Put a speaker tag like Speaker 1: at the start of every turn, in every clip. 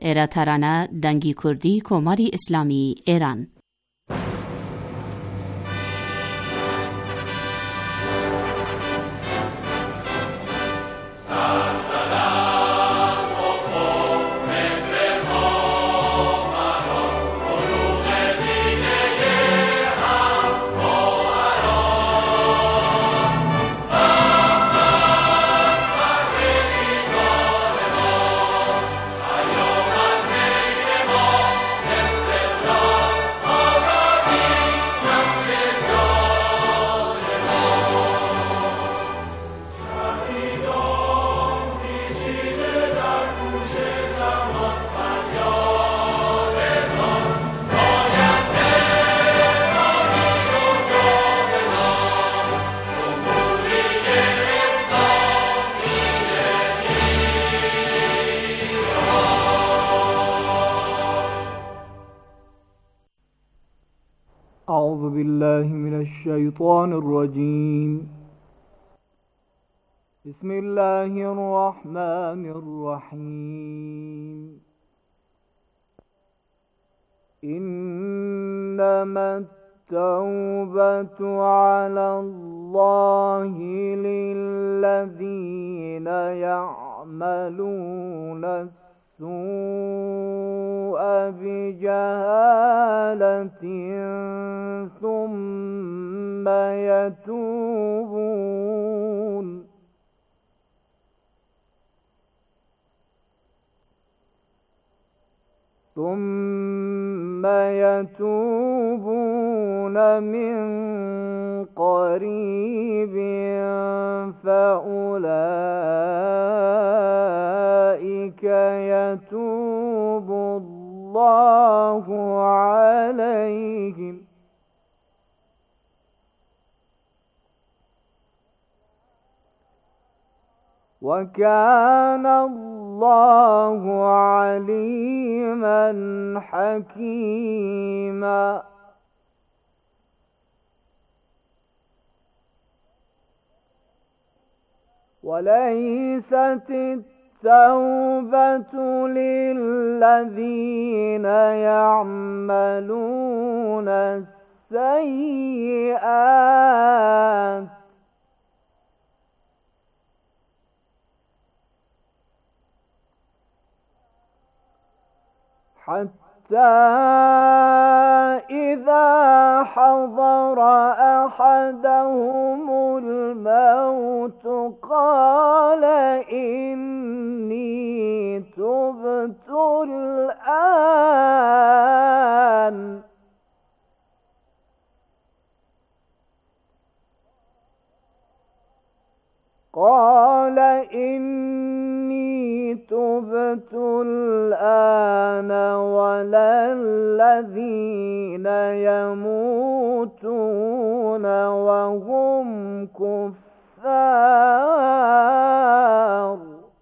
Speaker 1: ایرا ترانه دنگی کردی کماری اسلامی ایران.
Speaker 2: أعوذ بالله من الشيطان الرجيم. بسم الله الرحمن الرحيم. إنما التوبة على الله للذين يعملون السوء بجهالة ثم يتوبون من قريب فأولئك يتوب الله عليهم وكان الله عليما حكيما. وليست التوبة للذين يعملون السيئات حتى إذا حضر أحدهم الموت قال إني تبت الآن ولا الذين يموتون وهم كفار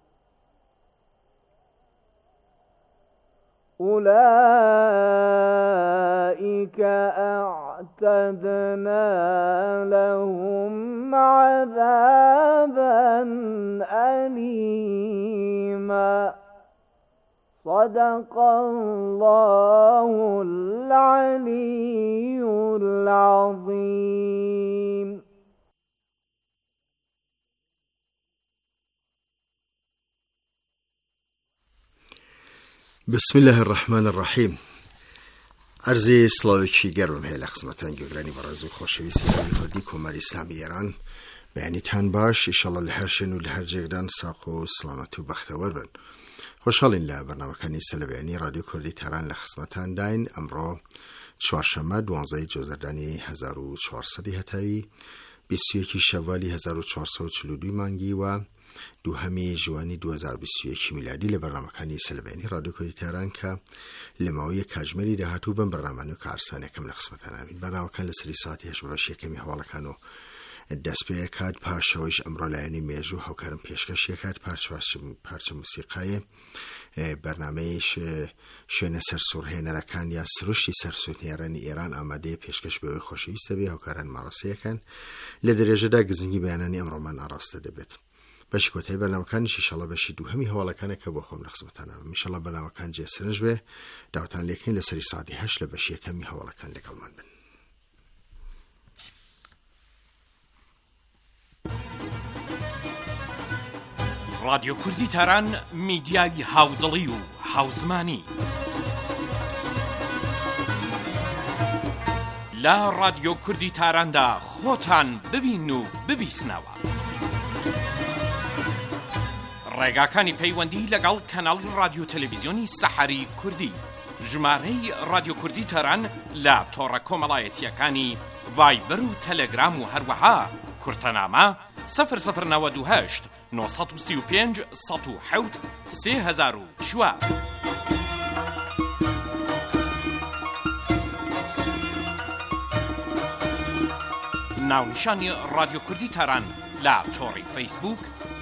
Speaker 2: أولئك أعتدنا لهم عذابا أليما. صدق الله العلي العظيم.
Speaker 3: بسم الله الرحمن الرحیم. عرض سلاوکی گرم هیل خدمتتان گوگرانی برازو خوشویستی کردی کمر اسلامی ایران بیانی تن باش انشالله لهر شنو لهر جگدان ساق و سلامت و بختور بن. خوشحالین له برنامه کنی سلبیانی رادیو کردی تهران لخدمتتان داین. امرو چهارشنبه 12 جزردانی 1400 هتایی 21 شوالی 1442 مانگی و 2 جوانی 2021 میلادی لبرنامه کنی سلبیانی رادیو کردی تهران که لماوی کجملی ده هاتو بن برنامه نو کارسانه کم لخدمتتان آمین. برنامه کن لسری ساعتی هش باشی کمی حواله کنو دست به کاد پاشویش امرو لعنی میجو هاوکارم پیشکش یکات پارچه موسیقی برنامهش شونه سرسوره نرکان یا سروشی سرسوتنیرانی ایران آماده پیشکش به خوشیسته به هاوکارن مراسیه کن لدرجه دا گزینگی بیانانی امرو من آراسته دبید. بەشی کۆتایی بەرنامەکانیش ئینشەڵڵا بەشی دووهەمی هەواڵەکانە کە بۆ خۆم لە خزمەتانە ئینشەڵڵا بەرنامەکان جێسرنج بێ داواتان لێکەین لەسەری ساعتی 8 لە بەشی یەکەمی هەواڵەکان لەگەڵمان بن.
Speaker 4: رادیۆ کوردی تاران میدیای هاودڵی و هاوزمانی لە رادیۆ کوردی تاراندا خۆتان ببین و ببیسنەوە. ڕێگاکانی پەیوەندی لەگەڵ کەناڵی رادیۆ تەلەڤیزیۆنی سەحەری کوردی، ژمارەی رادیۆ کوردی تاران لە تۆڕە کۆمەڵایەتیەکانی ڤایبەر و تەلەگرام و هەروەها کورتەنامە 0092 935 107 3004. ناونیشانی رادیۆ کوردی تاران لە تۆڕی فەیسبوک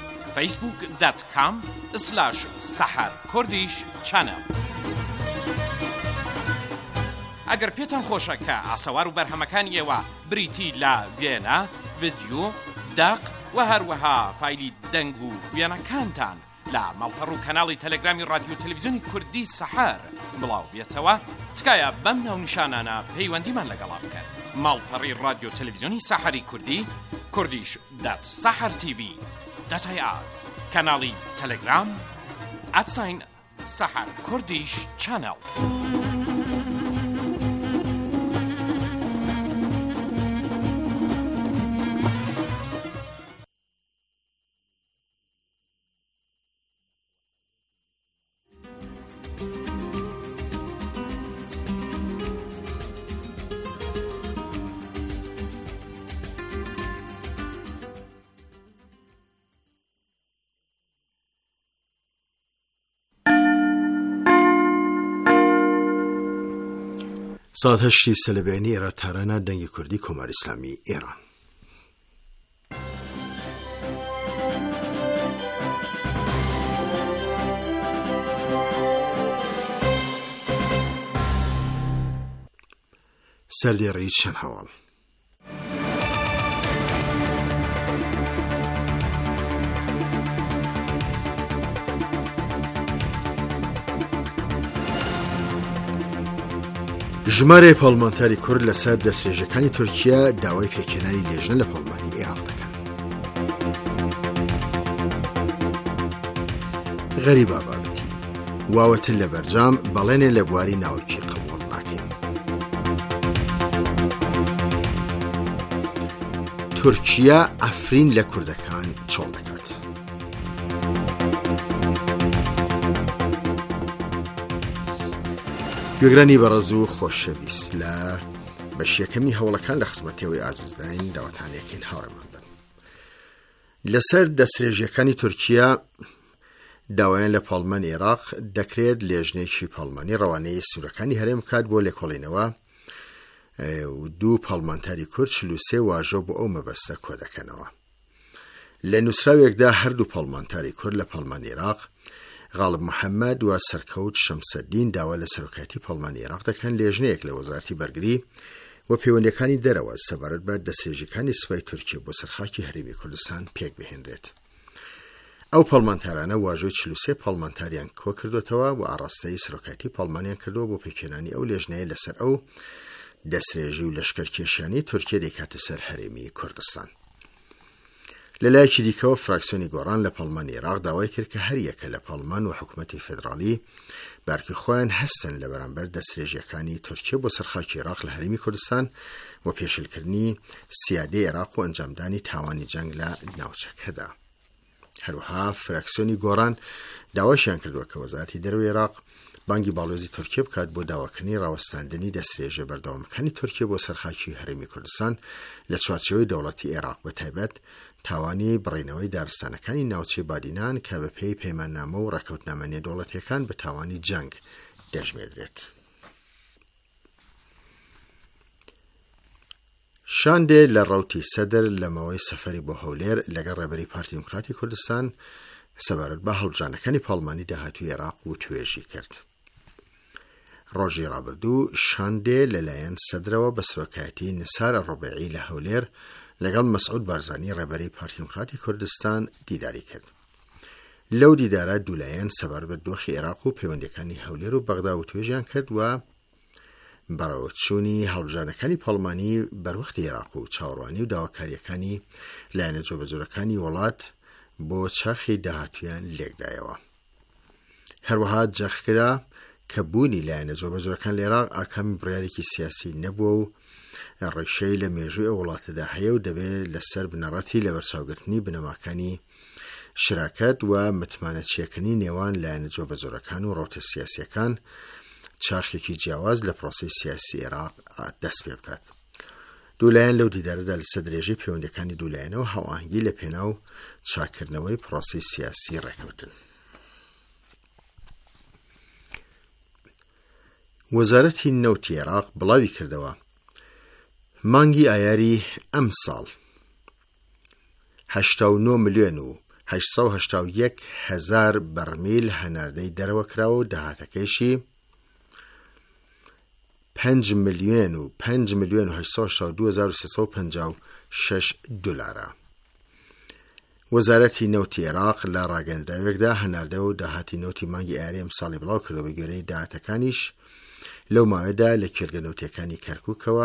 Speaker 4: facebook.com/saharkurdish channel. ئەگەر پێتان خۆشە کە ئاسەوار و بەرهەمەکانی ئێوە بریتی لە وێنە، ڤیدیۆ، داق و هەروەها فایلی دەنگ و وێنەکانتان لە ماڵپەڕ و کەناڵی تەلەگرامی رادیۆ تەلەڤیزیۆنی کوردی سەحەر بڵاو بێتەوە، تکایە بەم ناونیشانانە پەیوەندیمان لەگەڵا بکەن. ماڵپەڕی رادیۆ تەلەڤیزیۆنی سەحەری کوردی kurdish.sahartv.ir، کەناڵی تەلەگرام @saharkurdish channel.
Speaker 3: ساعت 8 سەلەبیانی ئێرە تارانە دەنگی کوردی کۆماری ئیسلامی ئێران. سەردێڕی چەند هەواڵ. ژمارە پاڵمانتاری کورد لەسەر دەستێژەکانی تورکیا داوای پێکهێنانی لێژنە لە پاڵمانی عێراق دەکەن. غەریبا بابەتی واوەتن لە بەرجام بەڵێنێ لە بواری ناوەکی قبوڵ ناکەین. تورکیا ئەفرین لە کوردەکان چۆڵ دەکات. گوێگرانی بەڕێز و خۆشەویست، لە بەشیەکەمی هەوڵەکان لە خزمەتەوەی ئازیزداین داواتانێکین هاوڕێمان بن. لەسەر دەستێژیەکانی تورکیا داوایان لە پاڵمان عێراق دەکرێت لێژنێکی پاڵمانی ڕەوانەی سوورەکانی هەرێم بکات بۆ لێکۆڵینەوە و دوو پاڵمانتاری کورد 43 واژۆ بۆ ئەو مەبەستە کۆ دەکەنەوە. لە نووسراوێکدا هەردوو پاڵمانتاری کورد لە پاڵمان عێراق غاڵب محەممەد و سەرکەوت شەمسەدین داوا لە سەرۆکایەتی پاڵمانی عێراق دەکەن لێژنەیەک لە وەزارەتی بەرگری و پەیوەندیەکانی دەرەوە سەبارەت بە دەستێژەکانی سوپای تورکیا بۆ سەرخاکی هەرێمی کوردستان پێک بهێنرێت. ئەو پاڵمانتارانە واژۆی 43 پاڵمانتاریان کۆ کردوتەوە و ئاڕاستەی سەرۆکایەتی پاڵمانیان کردووە بۆ پێکهێنانی ئەو لێژنەیە لەسەر ئەو دەستێژی و لەشکەرکێشیانی تورکیا دەکاتە سەر هەرێمی کوردستان. لەلایەکی دیکەوە فراکسیۆنی گۆڕان لە پاڵمانی عێراق داوای کرد کە هەر یەکە لە پاڵمان و حکوومەتی فێدراڵی بارکی خۆیان هەستن لە بەرامبەر دەستێژیەکانی تورکیا بۆ سەرخاکی عێراق لە هەرێمی کوردستان و پێشلکردنی سیادەی عێراق و ئەنجامدانی تاوانی جەنگ لە ناوچەکەدا. هەروەها فراکسیۆنی گۆڕان داواشیان کردووە کە وەزارەتی دەرەوەی عێراق بانگی باڵێزی تورکیا بکات بۆ داواکردنی ڕاوەستاندنی دەستێژە بەردەوامەکانی تورکیا بۆ سەرخاکی هەرێمی کوردستان لە چوارچێوەی دەوڵەتی عێراق بەتایبەت تاوانی بڕینەوەی دارستانەکانی ناوچەی بادینان کە بە پێی پەیماننامە و ڕێکەوتنامە نێودەوڵەتیەکان بە تاوانی جەنگ دەژمێدرێت. شاندێ لە ڕەوتی سەدر لەمەوەی سەفەری بۆ هەولێر لەگەڵ ڕێبەری پارتی دموکراتی کوردستان سەبارەت بە هەڵبژانەکانی پاڵمانی داهاتووی عێراق و توێژی کرد. ڕۆژی ڕابردوو شاندێ لەلایەن سەدرەوە بە سەرۆکایەتی نسارە ڕۆبێعی لە هەولێر لەگەڵ مەسعود بارزانی ڕێبەرەی پارتی دموکراتی کوردستان دیداری کرد. لەو دیدارە دوولایەن سەبار بە دۆخی عێراق و پەیوەندیەکانی هەولێر و بەغدا و توێژیان کرد و بەڕێوەچوونی هەڵبژاردنەکانی پەڵمانی بەروەختی عێراق و چاوەڕوانی و داواکاریەکانی لایەنە جۆبەجۆرەکانی وڵات بۆ چاخی داهاتویان لێکدایەوە. هەروەها جەخکرا کە بوونی لایەنە جۆبەجۆرەکان لە عێراق ئاکامی بڕیارێکی سیاسی نەبووە و ڕێشەی لە مێژووی ئەو وڵاتەدا هەیە و دەبێت لەسەر بنەڕەتی لە بەرچاوگرتنی بنەماکانی شراکەت و متمانەتچیەکردنی نێوان لایەنە جۆبەجۆرەکان و ڕەوتە سیاسیەکان چاخێکی جیاواز لە پرۆسەی سیاسی عێراق دەست پێ بکات. دوولایەن لەو دیدارەدا لەسەر درێژەی پەیوەندیەکانی دوولایەنەوە هاوئاهەنگی لە پێناو چاکردنەوەی پرۆسەی سیاسی ڕێکەوتن. وەزارەتی نەوتی عێراق بڵاوی کردەوە مانگی ئایاری ئەم ساڵ 89 ملیۆن و 881 هەزار بەرمیل هەناردەی دەرەوە کراوە و داهاتەکەیشی 5 ملیۆن و 882,356 دلارە. وەزارەتی نەوتی عێراق لە ڕاگەندراوێکدا هەناردە و داهاتی نەوتی مانگی ئایاری ئەم ساڵی بڵاو کردەوە بە گوێرەی داهاتەکانیش لەو ماوەیەدا لە کێرگە نەوتیەکانی کەرکووکەوە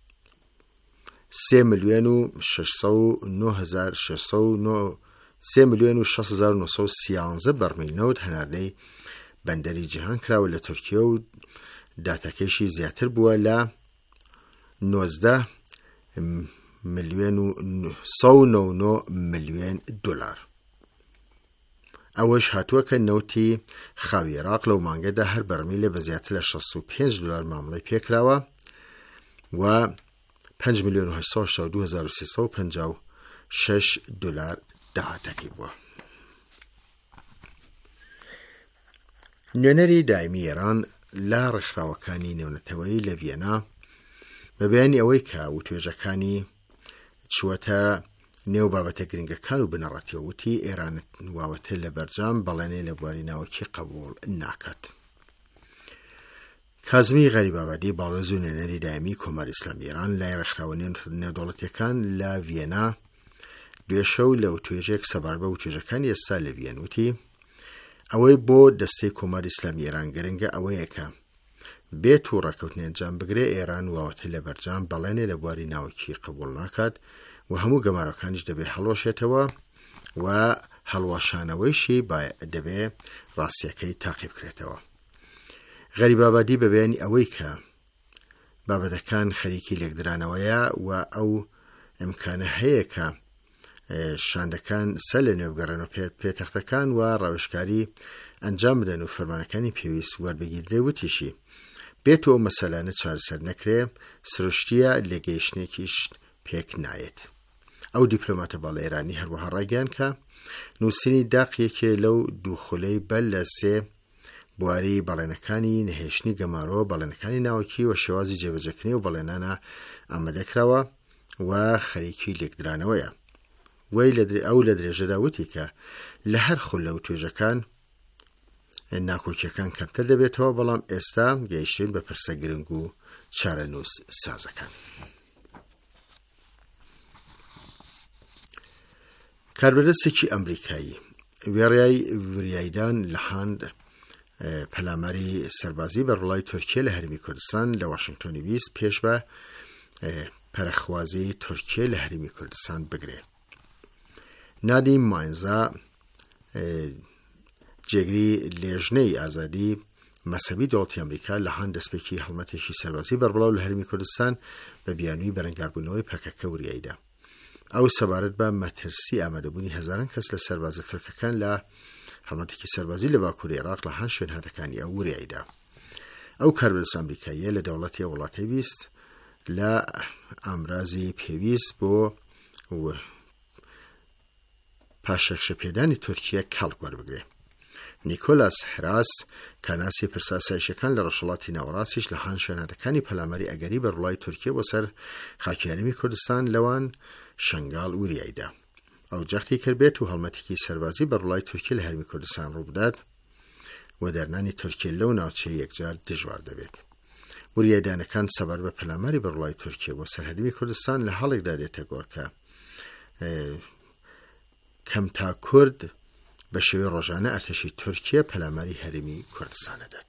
Speaker 3: 3,6,913 بەرمیل نەوت هەناردەی بەندەری جیهان کراوە لە تورکیە و داتەکەیشی زیاتر بووە لە 19 ملیۆن و 199 ملیۆن دلار. ئەوەش هاتووە کە نەوتی خاوی عێراق لەو مانگەدا هەر بەرمیلە بە زیاتر لە 65 دلار مامەڵەی پێکراوە و 5,882,356 دلار داهاتەکەی بووە. نوێنەری دایمی ئێران لە ڕێکخراوەکانی نێونەتەوەی لە ڤیێنا بە بەیانی ئەوەی کە وتوێژەکانی چووەتە نێو بابەتە گرنگەکان و بنەڕەتیەوە وتی ئێران واوەتە لە بەرجام بەڵێنێ لە بواری ناوەکی قبول ناکات. کازمی غەریبابادی باڵۆز و نوێنەری دایمی کۆماری ئیسلامی ئێران لای ڕێکخراوە نێودەوڵەتیەکان لە ڤیێنا دوێشەو لە وتوێژێک سەبار بە وتوێژەکانی ئێستا لە ڤیێن وتی ئەوەی بۆ دەستەی کۆماری ئیسلامی ئێران گرنگە ئەوەیە کە بێت و ڕێکەوتنی ئەنجام بگرێ ئێران واوەتە لە بەرجام بەڵێنێ لە بواری ناوەکی قبول ناکات و هەموو گەمارەکانیش دەبێت هەڵوەشێتەوە و هەڵواشانەوەیشی دەبێ ڕاستیەکەی تاقی بکرێتەوە. غەریبابادی بە بەیانی ئەوەی کە بابەتەکان خەریکی لێکدرانەوەیە و ئەو ئیمکانە هەیە کە شاندەکان سەر لە نێوگەڕێنەوە پێتەختەکان و ڕاوێژکاری ئەنجام بدەن و فەرمانەکانی پێویست وەربگیردرێ وتیشی بێت و مەسەلانە چارەسەر نەکرێ سروشتیە لێگەیشتنێکیش پێک نایێت. ئەو دیپلۆماتە باڵ ئێرانی هەروەها ڕایگەیان کە نووسینی داقیەکێ لەو دووخولەی بەل لە سێ بواری بەڵێنەکانی نەهێشتنی گەمارۆ بەڵێنەکانی ناوەکی و شێوازی جێبەجێکردنی و بەڵێنانە ئامادەکراوە و خەریکی لێکدرانەوەیە. ئەو لە درێژەدا وتی کە لە هەر خول لەو توێژەکان ناکۆکیەکان کەمتر دەبێتەوە بەڵام ئێستا گەیشتین بە پرسە گرنگ و چارەنووس سازەکان. کاربەدەستێکی ئەمریکایی وێڕای وریایدان لە هاند پەلاماری سەربازی بەڕوڵای تورکیە لە هەرمی کوردستان لە واشنگتۆنی ویست پێش بە پەرەخوازی تورکیە لە هەرمی کوردستان بگرێ. نادی ماینزا جێگری لێژنەی ئازادی مەسەبی دەوڵەتی ئەمریکا لە هاند دەستپێکی هەڵمەتێکی سەربازی بەربڵاو لە هەرمی کوردستان بە بیانووی بەرەنگاربوونەوەی پەکەکە وریایدا. ئەو سەبارەت بە مەترسی ئامادەبوونی هەزاران کەس لە سەربازە تورکەکان لە هەڵمەتێکی سەربازی لە باکووری عێراق لە هەند شوێن هاتەکانی ئەو وریایدا. ئەو کاربەدەست ئەمریکاییە لە دەوڵەتی وڵاتی ویست لە ئامرازی پێویست بۆ پاشەکشەپێدانی تورکیە کەڵک وەربگرێ. نیکۆلاس هراس کاناسی پرساسایشەکان لە ڕۆژهەڵاتی ناوەڕاستیش لە هاند شوێنهاتەکانی پەلاماری ئەگەری بەڕوڵای تورکیە بۆ سەر خاکی هەرمی کوردستان لەوان شنگال وریایدا. ئەو جەختی کردبێت و هەڵمەتێکی سەربازی بەڕوڵای تورکیە لە هەرمی کوردستان ڕووبدات و دەرنانی تورکیە لەو ناوچەی یەکجار دژوار دەبێت. وریایدانەکان سەبار بە پەلاماری بەڕوڵای تورکیە بۆ سەر هەرمی کوردستان لە هەڵێکدا دێتە گۆڕ کە کەمتا کورد بە شێوەی ڕۆژانە ئەرتەشی تورکیا پەلاماری هەرێمی کوردستانە دەات.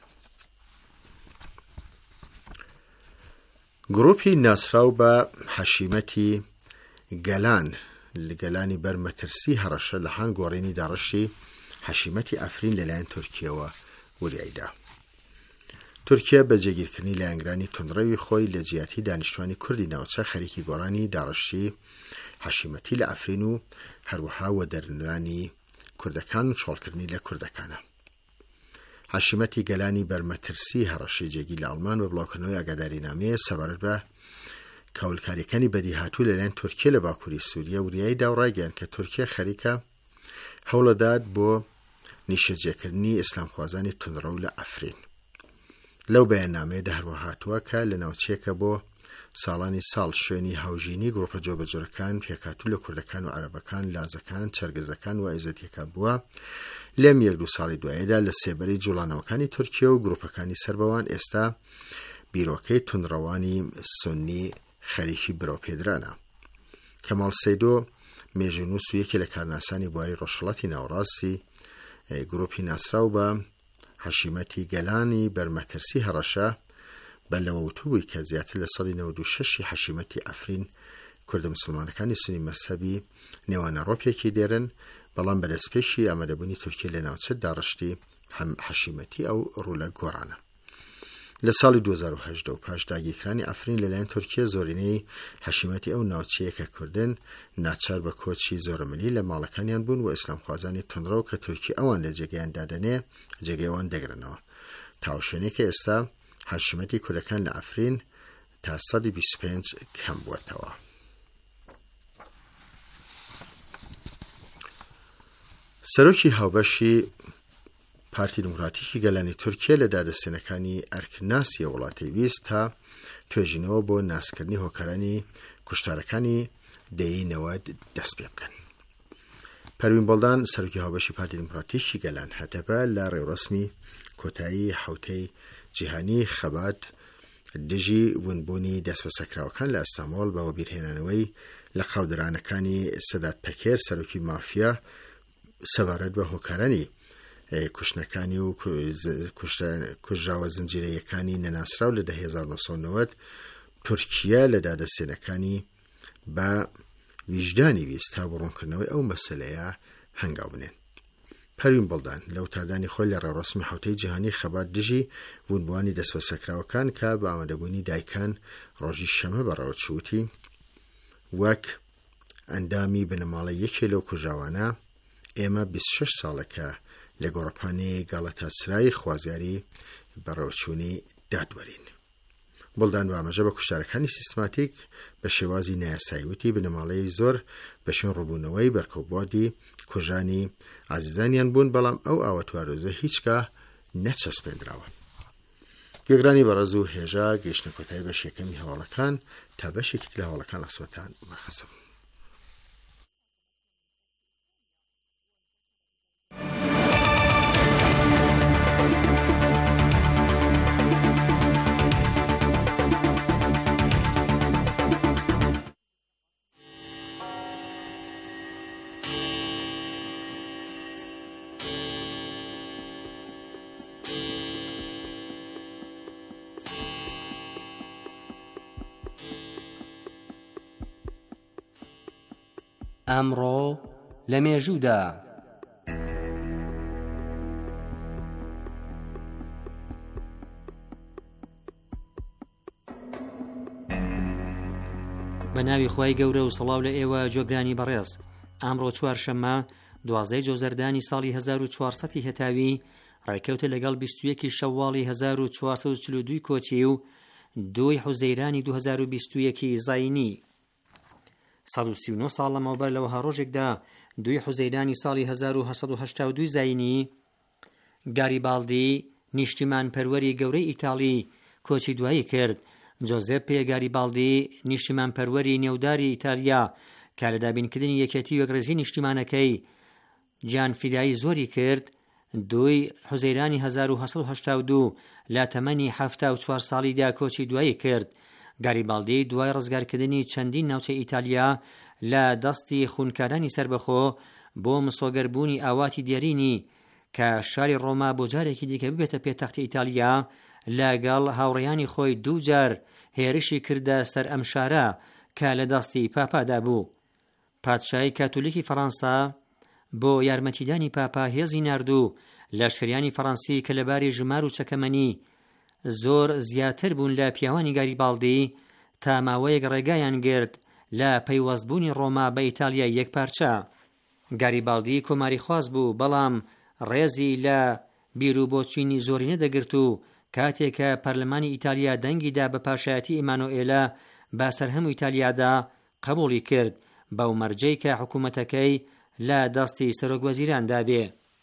Speaker 3: گروپی ناسراو بە حەشیمەتی گەلان گەلانی بەرمەترسی هەڕەشە لە هەنگ گۆڕینی داڕشی حەشیمەتی ئەفرین لەلایەن تورکیەوە وریایدا. تورکیا بە جێگیرکردنی لایەنگرانی تونڕەوی خۆی لە جیاتی دانیشتوانی کوردی ناوچە خەریکی گۆڕانی داڕشی حەشیمەتی لە ئەفرین و هەروەها وەدەرنرانی کوردەکان و چۆڵکردنی لە کوردەکانە. حەشیمەتی گەلانی بەرمەترسی هەڕەشی جێگی لە ئەڵمان بە بڵاوکردنەوەی ئاگادارینامەیە سەبارەت بە کەولکاریەکانی بەدیهاتوو لەلایەن تورکیا لە باکووری سووریا وریایدا و ڕایگەیاند کە تورکیا خەریکە هەوڵەدات بۆ نیشەجێکردنی ئیسلامخوازانی تونڕەو لە ئەفرین. لەو بەیاننامەیەدا هەروەها هاتووە کە لە ناوچەیەکە بۆ ساڵانی ساڵ شوێنی هاوژینی گروپە جۆبەجۆرەکان پێکهاتوو لە کوردەکان و عەرەبەکان، لازەکان، چەرگەزەکان و ئایزەتیەکان بووە. لەم 1-2 ساڵی دواییدا لە سێبەری جوڵانەوەکانی تورکیا و گروپەکانی سەربەوان ئێستا بیرۆکەی تونڕەوانی سونی خەریکی بڕاوپێدرانە. کەماڵ سەیدۆ مێژونووس و یەکێ لە کارناسانی بواری ڕۆژهەڵاتی ناوەڕاستی گروپی ناسراو بە حەشیمەتی گەلانی بەرمەترسی هەڕەشە بە لەوەوتوبووی کە زیاتر لە 96 حەشیمەتی ئەفرین کوردە مسلمانەکانی سنی مەسەبی نێوانە ڕۆپێکی دێرن، بەڵام بەدەستپێشی ئامادەبوونی تورکیا لە ناوچە داڕشتی حەشیمەتی ئەو ڕوولە گۆڕانە. لە ساڵی 2018 و پاش داگیرکرانی ئەفرین لەلایەن تورکیا زۆرینەی حەشیمەتی ئەو ناوچەیە کە کوردن ناچار بە کۆچی زۆرمەلی لە ماڵەکانیان بوون و ئیسلامخوازانی تونڕەو کە تورکی ئەوان لە جێگەیان دادەنێ جێگەیەوان دەگرنەوە. تاوشوێنێکە ئێستا حەشیمەتی کوردەکان لە ئەفرین تا 125 کەم بووەتەوە. سەرۆکی هاوبەشی پارتی دموکراتیکی گەلانی تورکیا لە دادەستێنەکانی ئەرکناسی وڵاتی ویست تا توێژینەوە بۆ ناسکردنی هۆکارانی کوشتارەکانی دەیینەوە دەست پێ بکەن. پەروین بەڵدان سەرۆکی هاوبەشی پارتی دموکراتیکی گەلان هەتەبە لە ڕێوڕسمی کۆتایی حوتەی جیهانی خەبات دژی ونبوونی دەست بە سەکراوەکان لە ئەستامۆڵ بەوە بیرهێنانەوەی لە قاودرانەکانی سەدات پەکێر سەرۆکی مافیا سەبارەت بە هۆکارانی کوشتنەکانی و کوژراوە زنجیرەیەکانی نەناسراو لە 1990 تورکیا لە دادەستێنەکانی بە ویژدانی ویست تا بڕوونکردنەوەی ئەو مەسەلەیە هەنگاو بنێن. پەروین بەڵدان لە وتادانی خۆی لە ڕێوڕسمی حوتەی جیهانی خەبات دژی ونبوانی دەست بە سەکراوەکان کە بە ئامادەبوونی دایکان ڕۆژی شەمە بەڕێوە چووتی وەک ئەندامی بنەماڵە یەکێ لەو کوژاوانە ئێمە 26 ساڵەکە لە گۆڕەپانەی گاڵەتاسرای خوازیاری بەڕێوەچوونی دادوەرین. بڵدان بە ئاماژە بە کوشتارەکانی سیستماتیک بە شێوازی نایاساییوتی بنەماڵەی زۆر بە شوێن ڕووبوونەوەی بەرکەوبوادی کوژانی عزیزانیان بوون، بەڵام ئەو ئاوەتوارۆزە هیچکە نەچەسپێنراوە. گوێگرانی بەڕێز و هێژا گەیشتنە کۆتایی بەش یەکەمی هەواڵەکان تا بەشێکی لە هەواڵەکان ئەسمەتان بەخەسەب.
Speaker 5: ئەمڕۆ لە مێژوودا بە ناوی خوای گەورە و سەڵاو لە ئێوە جۆگرانی بەڕێز. ئەمڕۆ چوارشەممە 12 جۆزەردانی ساڵی 1400 هەتاوی ڕێکەوتە لەگەڵ 21 شەواڵی 1442 کۆچی و 2 حوزەیرانی 2021 زاینی. 139 ساڵ لەمەوبەر لەوەها ڕۆژێکدا 2 حوزەیرانی ساڵی 1982 زاینی گاریبالدی نیشتیمان پەروەری گەورەی ئیتاڵی کۆچی دوایی کرد. جۆزێپێ گاریبالدی نیشتیمان پەروەری نێوداری ئیتالیا کە لە دابینکردنی یەکێتی وەگرەزی نیشتیمانەکەی گیان فیدایی زۆری کرد. 2 حوزەیرانی 1982 لە تەمەنی 74 ساڵیدا کۆچی دوایی کرد. گاریبالدی دوای ڕزگارکردنی چەندین ناوچە ئیتالیا لە دەستی خونکارانی سربەخۆ بۆ مسۆگەربوونی ئاواتی دیێرینی کە شاری ڕۆما بۆ جارێکی دیکە ببێتە پێتەختی ئیتالیا لەگەڵ هاوڕێیانی خۆی دووجار هێرشی کردە سەر ئەم شارە کە لە دەستی پاپادا بوو. پادشای کاتولیکی فەڕەنسا بۆ یارمەتیدانی پاپا هێزی ناردوو لەشکریانی فەڕەنسی کە لەباری ژمار و چەکەمەنی زۆر زیاتر بوون لە پیاوانی گاریبالدی تا ماوەیەک ڕێگایان گرت لە پەیوەستبوونی ڕۆما بە ئیتالیا یەکپارچە. گاریبالدی کۆماری خواست بوو، بەڵام ڕێزی لە بیرروبۆچینی زۆری نەدەگرت و کاتێکە پەرلەمانی ئیتالیا دەنگیدا بە پاشایەتی ئیمانوئێلە بە سەرهەموو ئیتالیادا قبوڵی کرد بەو مەرجەی کە حکوومەتەکەی لە دەستی سەرۆکوەزیراندا بێ.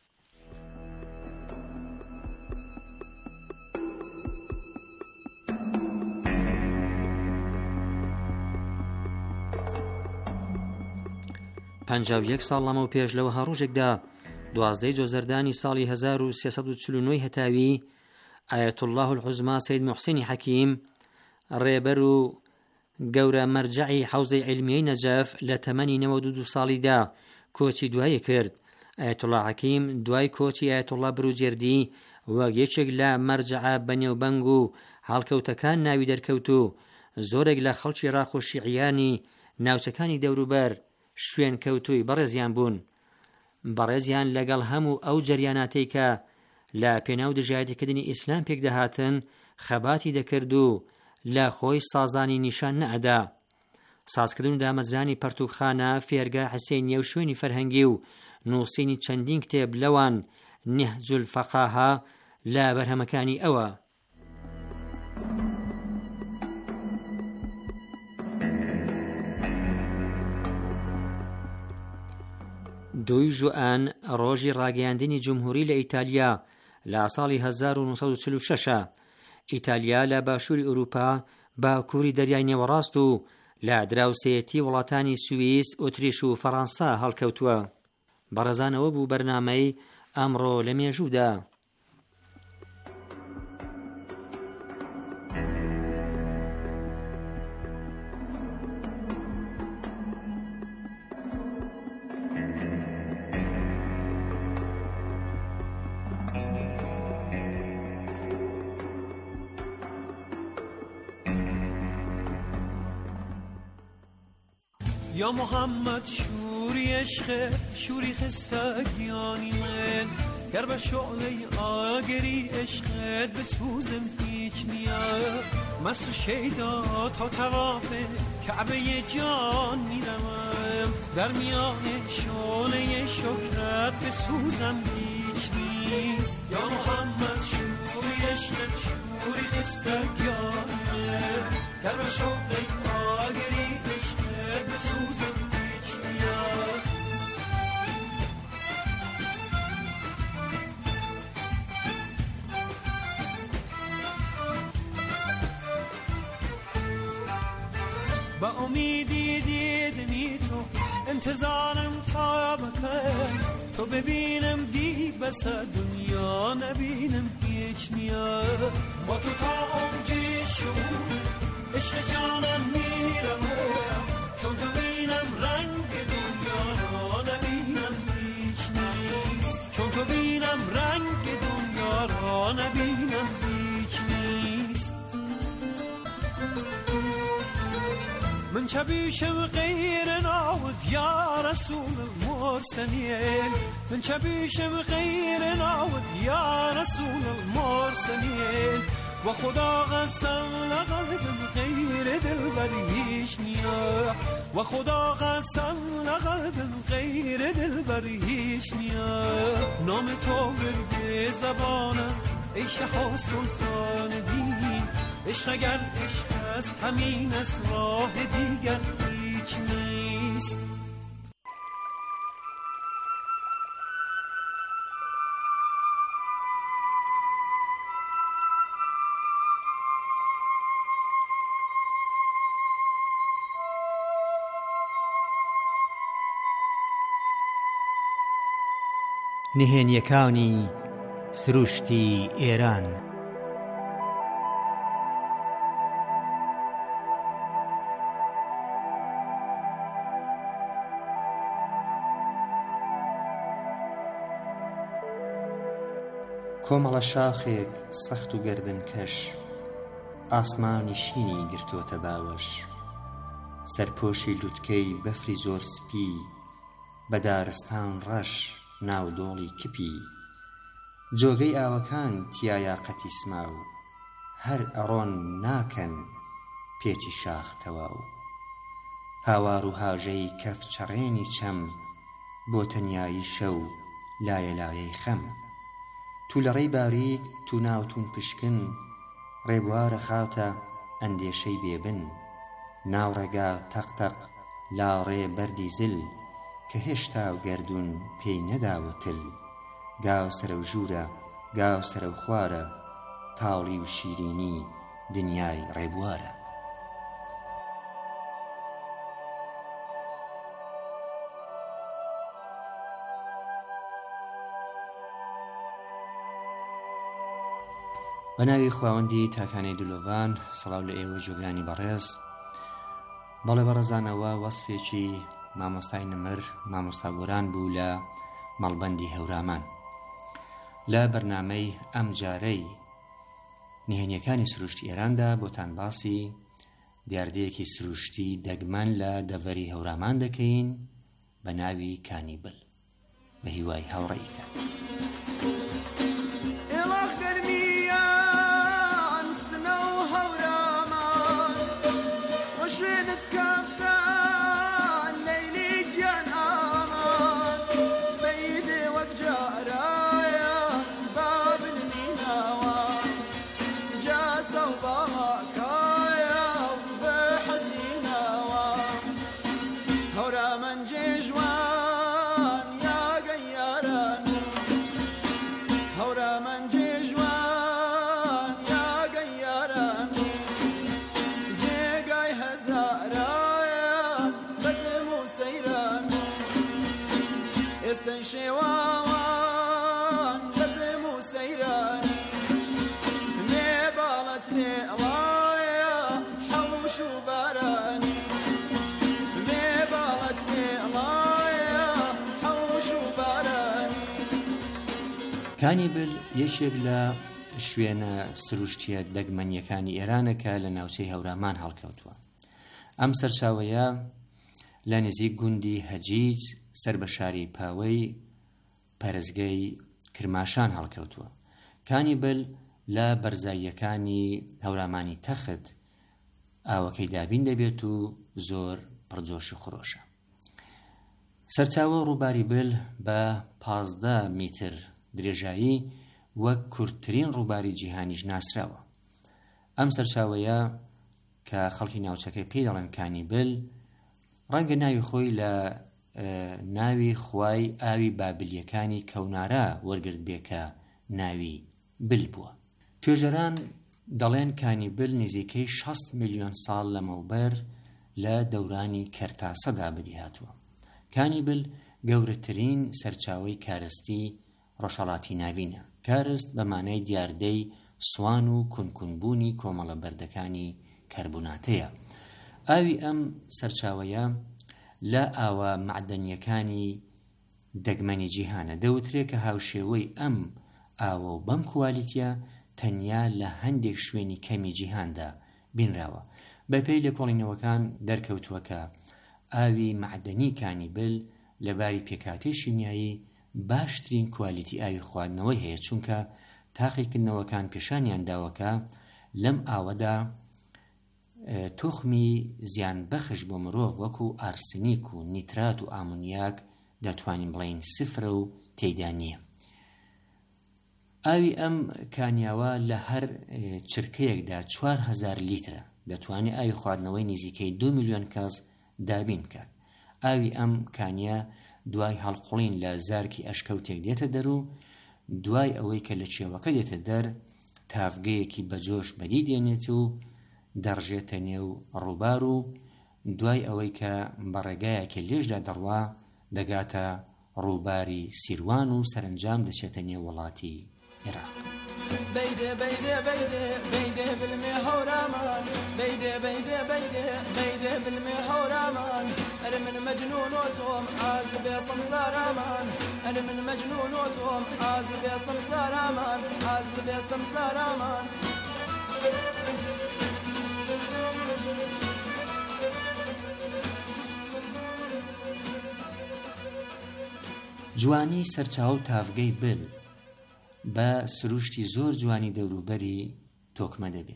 Speaker 5: پەنجاو یەک ساڵ لەمە و پێش لەوە هەڕۆژێکدا 12 جۆزەردانی ساڵی 1349 هەتاوی ئایەت الله العوزما سەید موحسینی حەکیم ڕێبەر و گەورە مەرجەعی حەوزەی عیلمیەی نەجەف لە تەمەنی 92 ساڵیدا کۆچی دوایی کرد. ئایەت الله حەکیم دوای کۆچی ئایەت الله بروجێردی وەک یەکێک لە مەرجەعە بەنێوبەنگ و هەڵکەوتەکان ناوی دەرکەوت و زۆرێک لە خەڵکی ڕاخ و شیعیانی ناوچەکانی دەوروبەر شوێن کەوتووی بەڕێزیان بوون. بەڕێزیان لەگەڵ هەموو ئەو جەریاناتەی کە لە پێناو دژایەتیکردنی ئیسلام پێک دەهاتن خەباتی دەکرد و لە خۆی سازانی نیشان نەئەدا. سازکردن و دامەزرانی پەرتوخانە، فێرگا حسێنیە و شوێنی فەرهەنگی و نووسینی چەندین کتێب لەوان نهج الفەقاها لە بەرهەمەکانی ئەوە. دوی ژوئان ڕۆژی ڕاگەیاندنی جمهوری لە ئیتالیا لە ساڵی 1946 ئیتالیا لە باشووری ئوروپا باکووری دەریای نێوەڕاست و لە دراوسێتی وڵاتانی سوئیس، ئۆتریش و فەڕەنسا هەڵکەوتووە. بەڕێزانەوە بوو بەرنامەی ئەمڕۆ لە مێژوودا.
Speaker 6: یا محمد شوری عشق شوری خستگیانی من گر به شعله آگری عشقت بسوزم هیچ نیاد مست و شیدا تا طواف کعبه جان میرم در میان شعله شکرت بسوزم هیچ نیست. یا محمد شوری عشق شوری خستگیانی من گر به شعله آگری بسوزم هیچ نیاد با امیدی دیدنی تو انتظارم تا بکن تو ببینم دی بس دنیا نبینم هیچ نیاد با تو تا اونجی شعور عشق جانم میرم چون تو بینم رنگ دنیا را نبینم هیچ نیست چون تو بینم رنگ دنیا را نبینم هیچ نیست. من چبیشم غیر ناود یا رسول المرسلین من چبیشم غیر ناود یا رسول المرسلین و خدا قسم لقلبم غیر دلبر هیچ نیا و خدا قسم لقلبم غیر دلبر هیچ نیا نام تو گرد زبانم ای شه سلطان دین عشق اگر عشق است همین از راه دیگر هیچ نیست.
Speaker 5: نهێنیەکانی سروشتی ئێران
Speaker 7: کۆمەڵە شاخێک سەخت و گەردنکەش ئاسمانی شینی گرتوۆتە باوەش سەرپۆشی لوتکەی بەفری زۆر سپی بە دارستان ڕەش ناو دۆڵی کپی جۆگەی ئاوەکان تیایە قەتی سماو هەر ئەڕۆن ناکەن پێچی شاخ تەواو هاوار و هاژەی کەف چەڕێنی چەم بۆ تەنیایی شەو لایە لایەی خەم تو لە ڕێی باریک تو ناوتون پشکن ڕێبوارە خاوتە ئەندێشەی بێبن ناو ڕێگا تەقتەق لاڕێ بەردی زل کە هێشتا و گەردون پێی نەداوەتل گاو سەرە و ژوورە گاو سەرە و خوارە تاڵی و شیرینی دنیای ڕێبوارە بە ناوی خواوەندی تاکانەی دلۆڤان سەڵاو لە ئێوە جۆگانی بەڕێز بەڵێ بەڕێزانەوە وەسفێکی مامۆستای نمر مامۆستا گۆران بوو لە مەڵبەندی هەورامان لە بەرنامەی ئەم جارەی نهێنیەکانی سروشتی ئێراندا بۆتان باسی دیاردەیەکی سروشتی دەگمەن لە دەڤەری هەورامان دەکەین بە ناوی کانیبل بە هیوای هاوڕێیتان
Speaker 6: شوێنت کافتان لەیلی گیان ئامان بەیدێ وەک جارایە بابنمی ناوە جاسە و باڵاکایە و بە حەسیناوە هەورامان جێژوان یاگەی یاران هەورامان جێژوان یاگەی یاران ئێستەی شێواوان بەزم و سەیرانی لێ باڵەت لێ ئەڵایە حەوش و بارانی لێ باڵەت لێ ئەڵایە حەوش و بارانی
Speaker 7: کانیبل یەکێک لە شوێنە سروشتیە دەگمەنیەکانی ئێرانەکە لە ناوچەی هەورامان هەڵکەوتووە ئەم سەرچاوەیە لە نزیک گوندی هەجیج سەر بە شاری پاوەی پەرزگەی کرماشان هەڵکەوتووە کانیبل لە بەرزاییەکانی هەورامانی تەخت ئاوەکەی دابین دەبێت و زۆر پڕجۆش و خڕۆشە سەرچاوە ڕووباری بل بە 15 میتر درێژایی وەک کورتترین ڕووباری جیهانیش ناسراوە ئەم سەرچاوەیە کە خەڵکی ناوچەکەی پێی دەڵێن کانیبل ڕەنگە ناوی خۆی لە ناوی خوای ئاوی بابلیەکانی کەونارا وەرگرت بێکە ناوی بل بووە توێژەران دەڵێن کانیبل نزیکەی 60 میلیۆن ساڵ لەمەوبەر لە دەورانی کەرتاسەدا بەدی هاتووە کانیبل گەورەترین سەرچاوەی کارستی ڕۆژهەڵاتی ناوینە کارست بە مانای دیاردەی سوان و کونکونبوونی کۆمەڵە بەردەکانی کەربوناتەیە ئاوی ئەم سەرچاوەیە لە ئاوە معدەنیەکانی دەگمەنی جیهانە دەوترێت کە هاوشێوەی ئەم ئاوە و بەم کوالیتیە تەنیا لە هەندێک شوێنی کەمی جیهاندا بینراوە بەپێی لێکۆڵینەوەکان دەرکەوتووە کە ئاوی معدەنی کانیبل لەباری پێکهاتەی شیمیایی باشترین کوالیتی ئاوی خواردنەوەی هەیە چونکە تاقیکردنەوەکان پیشانیان داوەکە لەم ئاوەدا تۆخمی زیان بەخش بۆ مرۆڤ وەکو ئارسنیک و نیترات و ئامونیاک دەتوانین بڵین سفرە و تێیدا نییە ئاوی ئەم کانیاوە لە هەر چرکەیەکدا 4000 لیترە دەتوانێت ئاوی خواردنەوەی نزیکەی 2 میلیۆن کەس دابین بکات ئاوی ئەم کانیا دوای هەڵقوڵین لە زارکی ئەشکەوتێک دێتە دەر و دوای ئەوەی کە لە چێوەکە دێتە دەر تافگەیەکی بەجۆش بەدی دێنێت و دەڕژێتە نێو ڕووبار و دوای ئەوەی کە بەڕێگایەکە لێشدا دەڕوا دەگاتە ڕووباری سیروان و سەرنجام دەچێتە نێو وڵاتی عێراق
Speaker 6: بيدي بيدي بيدي بيدي بالمهورامان بيدي بيدي بيدي بيدي بالمهورامان أنا من مجنون وتوم عازب يا سمسار أمان أنا من مجنون وتوم عازب يا سمسار أمان عازب يا سمسار أمان
Speaker 7: جوانی سەرچاو و تافگەی بل بە سروشتی زۆر جوانی دەوروبەری تۆکمە دەبێ.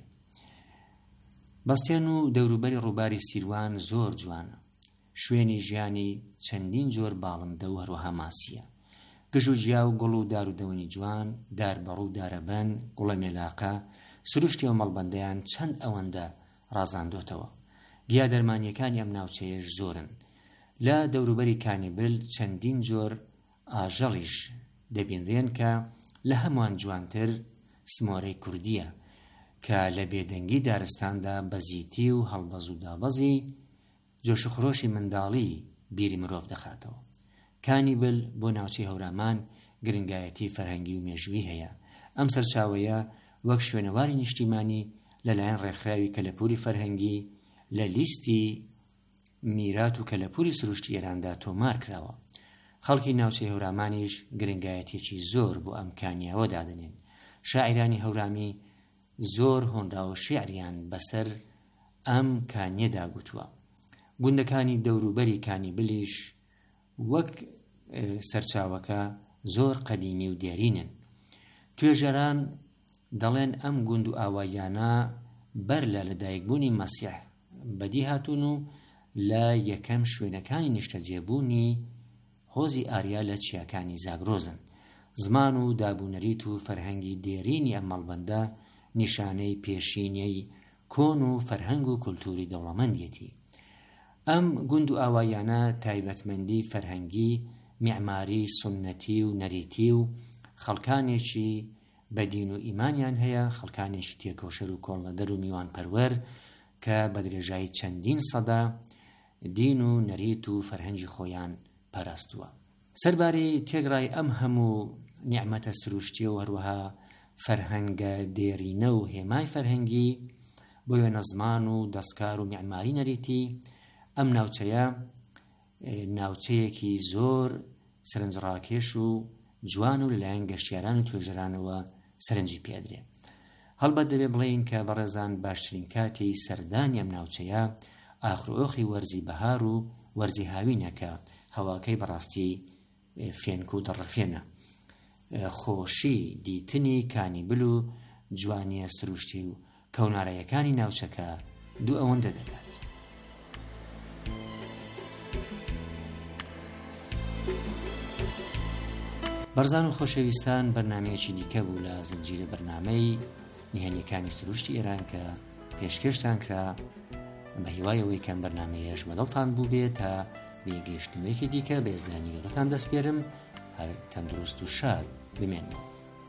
Speaker 7: بەستێن و دەوروبەری ڕووباری سیروان زۆر جوانە. شوێنی ژیانی چەندین جۆر باڵندە و هەروەها ماسیە. گژ و جیا و گوڵ و دار و دەونی جوان، داربەڕ و دارەبەن، گوڵە مێلاقە، سروشتی و مەڵبەندەیان چەند ئەوەندە ڕازاندۆتەوە. گیا دەرمانیەکانی ئەم ناوچەیەش زۆرن. لە دەوروبەری کانیبل چەندین جۆر ئاژەڵیش دەبینرێن کە لە هەمووان جوانتر سمۆرەی کوردیە کە لە بێدەنگی دارستاندا بەزیتی و هەڵبەز و دابەزی جۆشخڕۆشی منداڵی بیری مرۆڤ دەخاتەوە. کانیبل بۆ ناوچەی هەورامان گرنگایەتی فەرهەنگی و مێژووی هەیە. ئەم سەرچاوەیە وەک شوێنەواری نیشتیمانی لەلایەن ڕێکخراوی کەلەپوری فەرهەنگی لە لیستی میرات و کەلەپوری سروشتی ئێراندا تۆمار کراوە. خەڵکی ناوچەی هەورامانیش گرنگایەتێکی زۆر بۆ ئەم کانیاوە دادنێن. شاعیرانی هەورامی زۆر هۆنرا و شێعریان بەسەر ئەم کانیەدا گوتووە. گوندەکانی دەوروبەری کانیبلیش وەک سەرچاوەکە زۆر قەدیمی و دیارینن. توێژەران دەڵێن ئەم گوند و ئاوایانە بەر لە لەدایکبوونی مەسیح بەدی هاتوون و لە یەکەم شوێنەکانی نیشتەجێبوونی هۆزی ئاریا لە چیاکانی زاگرۆزن. زمان و دابوونەریت و فەرهەنگی دێرینی ئەم مەڵبەندە نیشانەی پێشینەی کۆن و فەرهەنگ و کولتوری دەوڵەمەندیەتی. ئەم گوند و ئاوایانە تایبەتمەندی فەرهەنگی، میعماری سونەتی و نەریتی و خەڵکانێکی بەدین و ئیمانیان هەیە، خەڵکانێکی تێکۆشەر و کۆڵەدەر و میوان پەروەر کە بە درێژایی چەندین سەدا دین و نەریت و فەرهەنگی خۆیان پەرستووە. سەربارەی تێگڕای ئەم هەموو نیعمەتە سروشتی و هەروەها فەرهەنگە دێرینە و هێمای فەرهەنگی بۆ وێنە زمان و دەستکار و میعماری نەریتی، ئەم ناوچەیە ناوچەیەکی زۆر سەرنجڕاکێش و جوان و لەلایەن گەشتیاران و توێژەرانەوە سەرنجی پێدرێ. هەڵبەت دەبێ بڵێین کە بەڕێزان باشترین کاتی سەردانی ئەم ناوچەیە ئاخرۆخی وەرزی بەهار و وەرزی هاوینەکە هەواکەی بەڕاستی فێنک و دەڕەفێنە. خۆشی دیتنی کانیبل و جوانیە سروشتی و کەونارایەکانی ناوچەکە دوو ئەوەندە دەکات. بەرزان و خۆشەویستان، بەرنامەیەکی دیکە بوو لە زنجیرە بەرنامەی نهێنیەکانی سروشتی ئێران کە پێشکەشتان کرا. بە هیوایەوەی کەم بەرنامەیەش بەدڵتان بوو بێت تا بێگەیشتنوێکی دیکە بێزدانی گەڕتان دەستپێرم. هەر تەندروست و شاد بمێنەوە.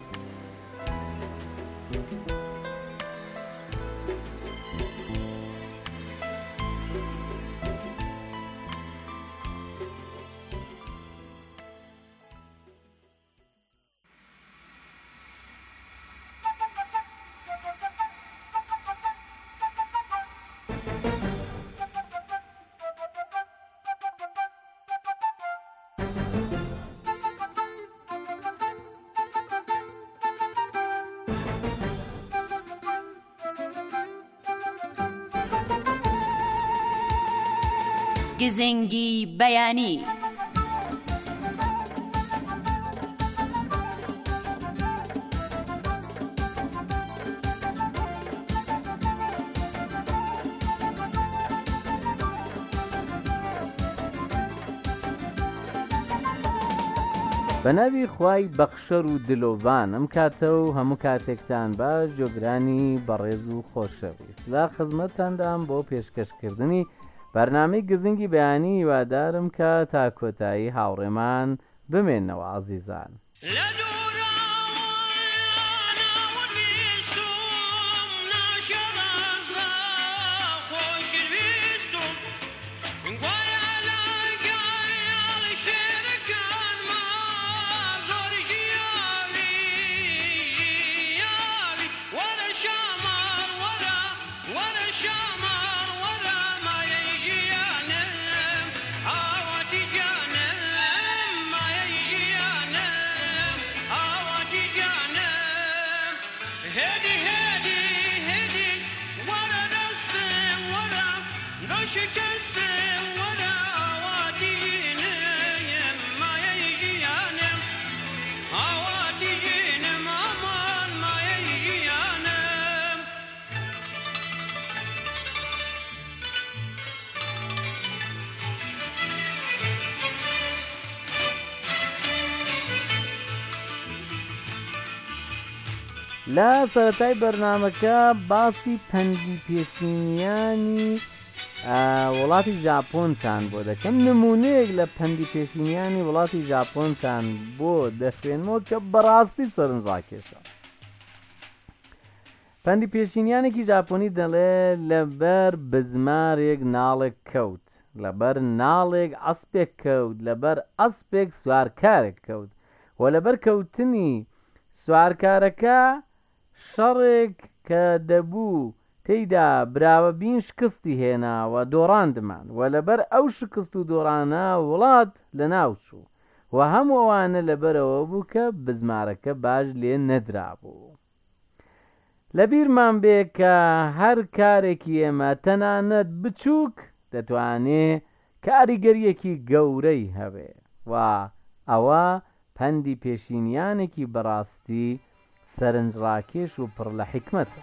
Speaker 1: گزنگی بەیانی.
Speaker 2: بە ناوی خوای بەخشەر و دلۆڤان ئەم کاتە و هەموو کاتێکتان باش جۆگرانی بەڕێز و خۆشەویست لە خزمەتتاندام بۆ پێشکەشکردنی بەرنامەی گزنگی بەیانی. هیوادارم کە تا کۆتایی هاوڕێمان بمێننەوە عەزیزان. لە سەرەتای بەرنامەکە باسی پەندی پێشینیانی وڵاتی ژاپۆنتان بۆ دەکەم. نمونەیەک لە پەندی پێشینیانی وڵاتی ژاپۆنتان بۆ دەخوێنمەوە کە بەڕاستی سەرنجڕاکێشە. پەندی پێشینیانێکی ژاپۆنی دەڵێ لەبەر بزمارێک ناڵێک کەوت، لەبەر ناڵێک ئەسپێک کەوت، لەبەر ئەسپێک سوارکارێک کەوت، و لەبەر کەوتنی سوارکارەکە شەڕێک کە دەبوو تێیدا براوە بین شکستی هێناوە دۆڕاندمان، و لەبەر ئەو شکست و دۆڕانە وڵات لە ناو چوو، و هەموو ئەوانە لەبەرەوە بوو کە بزمارەکە باش لێ نەدرابوو. لەبیرمان بێ کە هەر کارێکی ئێمە تەنانەت بچووک دەتوانێت کاریگەریەکی گەورەی هەبێ، و ئەوە پەندی پێشینیانێکی بەڕاستی سەرنجڕاکێش و پڕ لە حیکمەتە.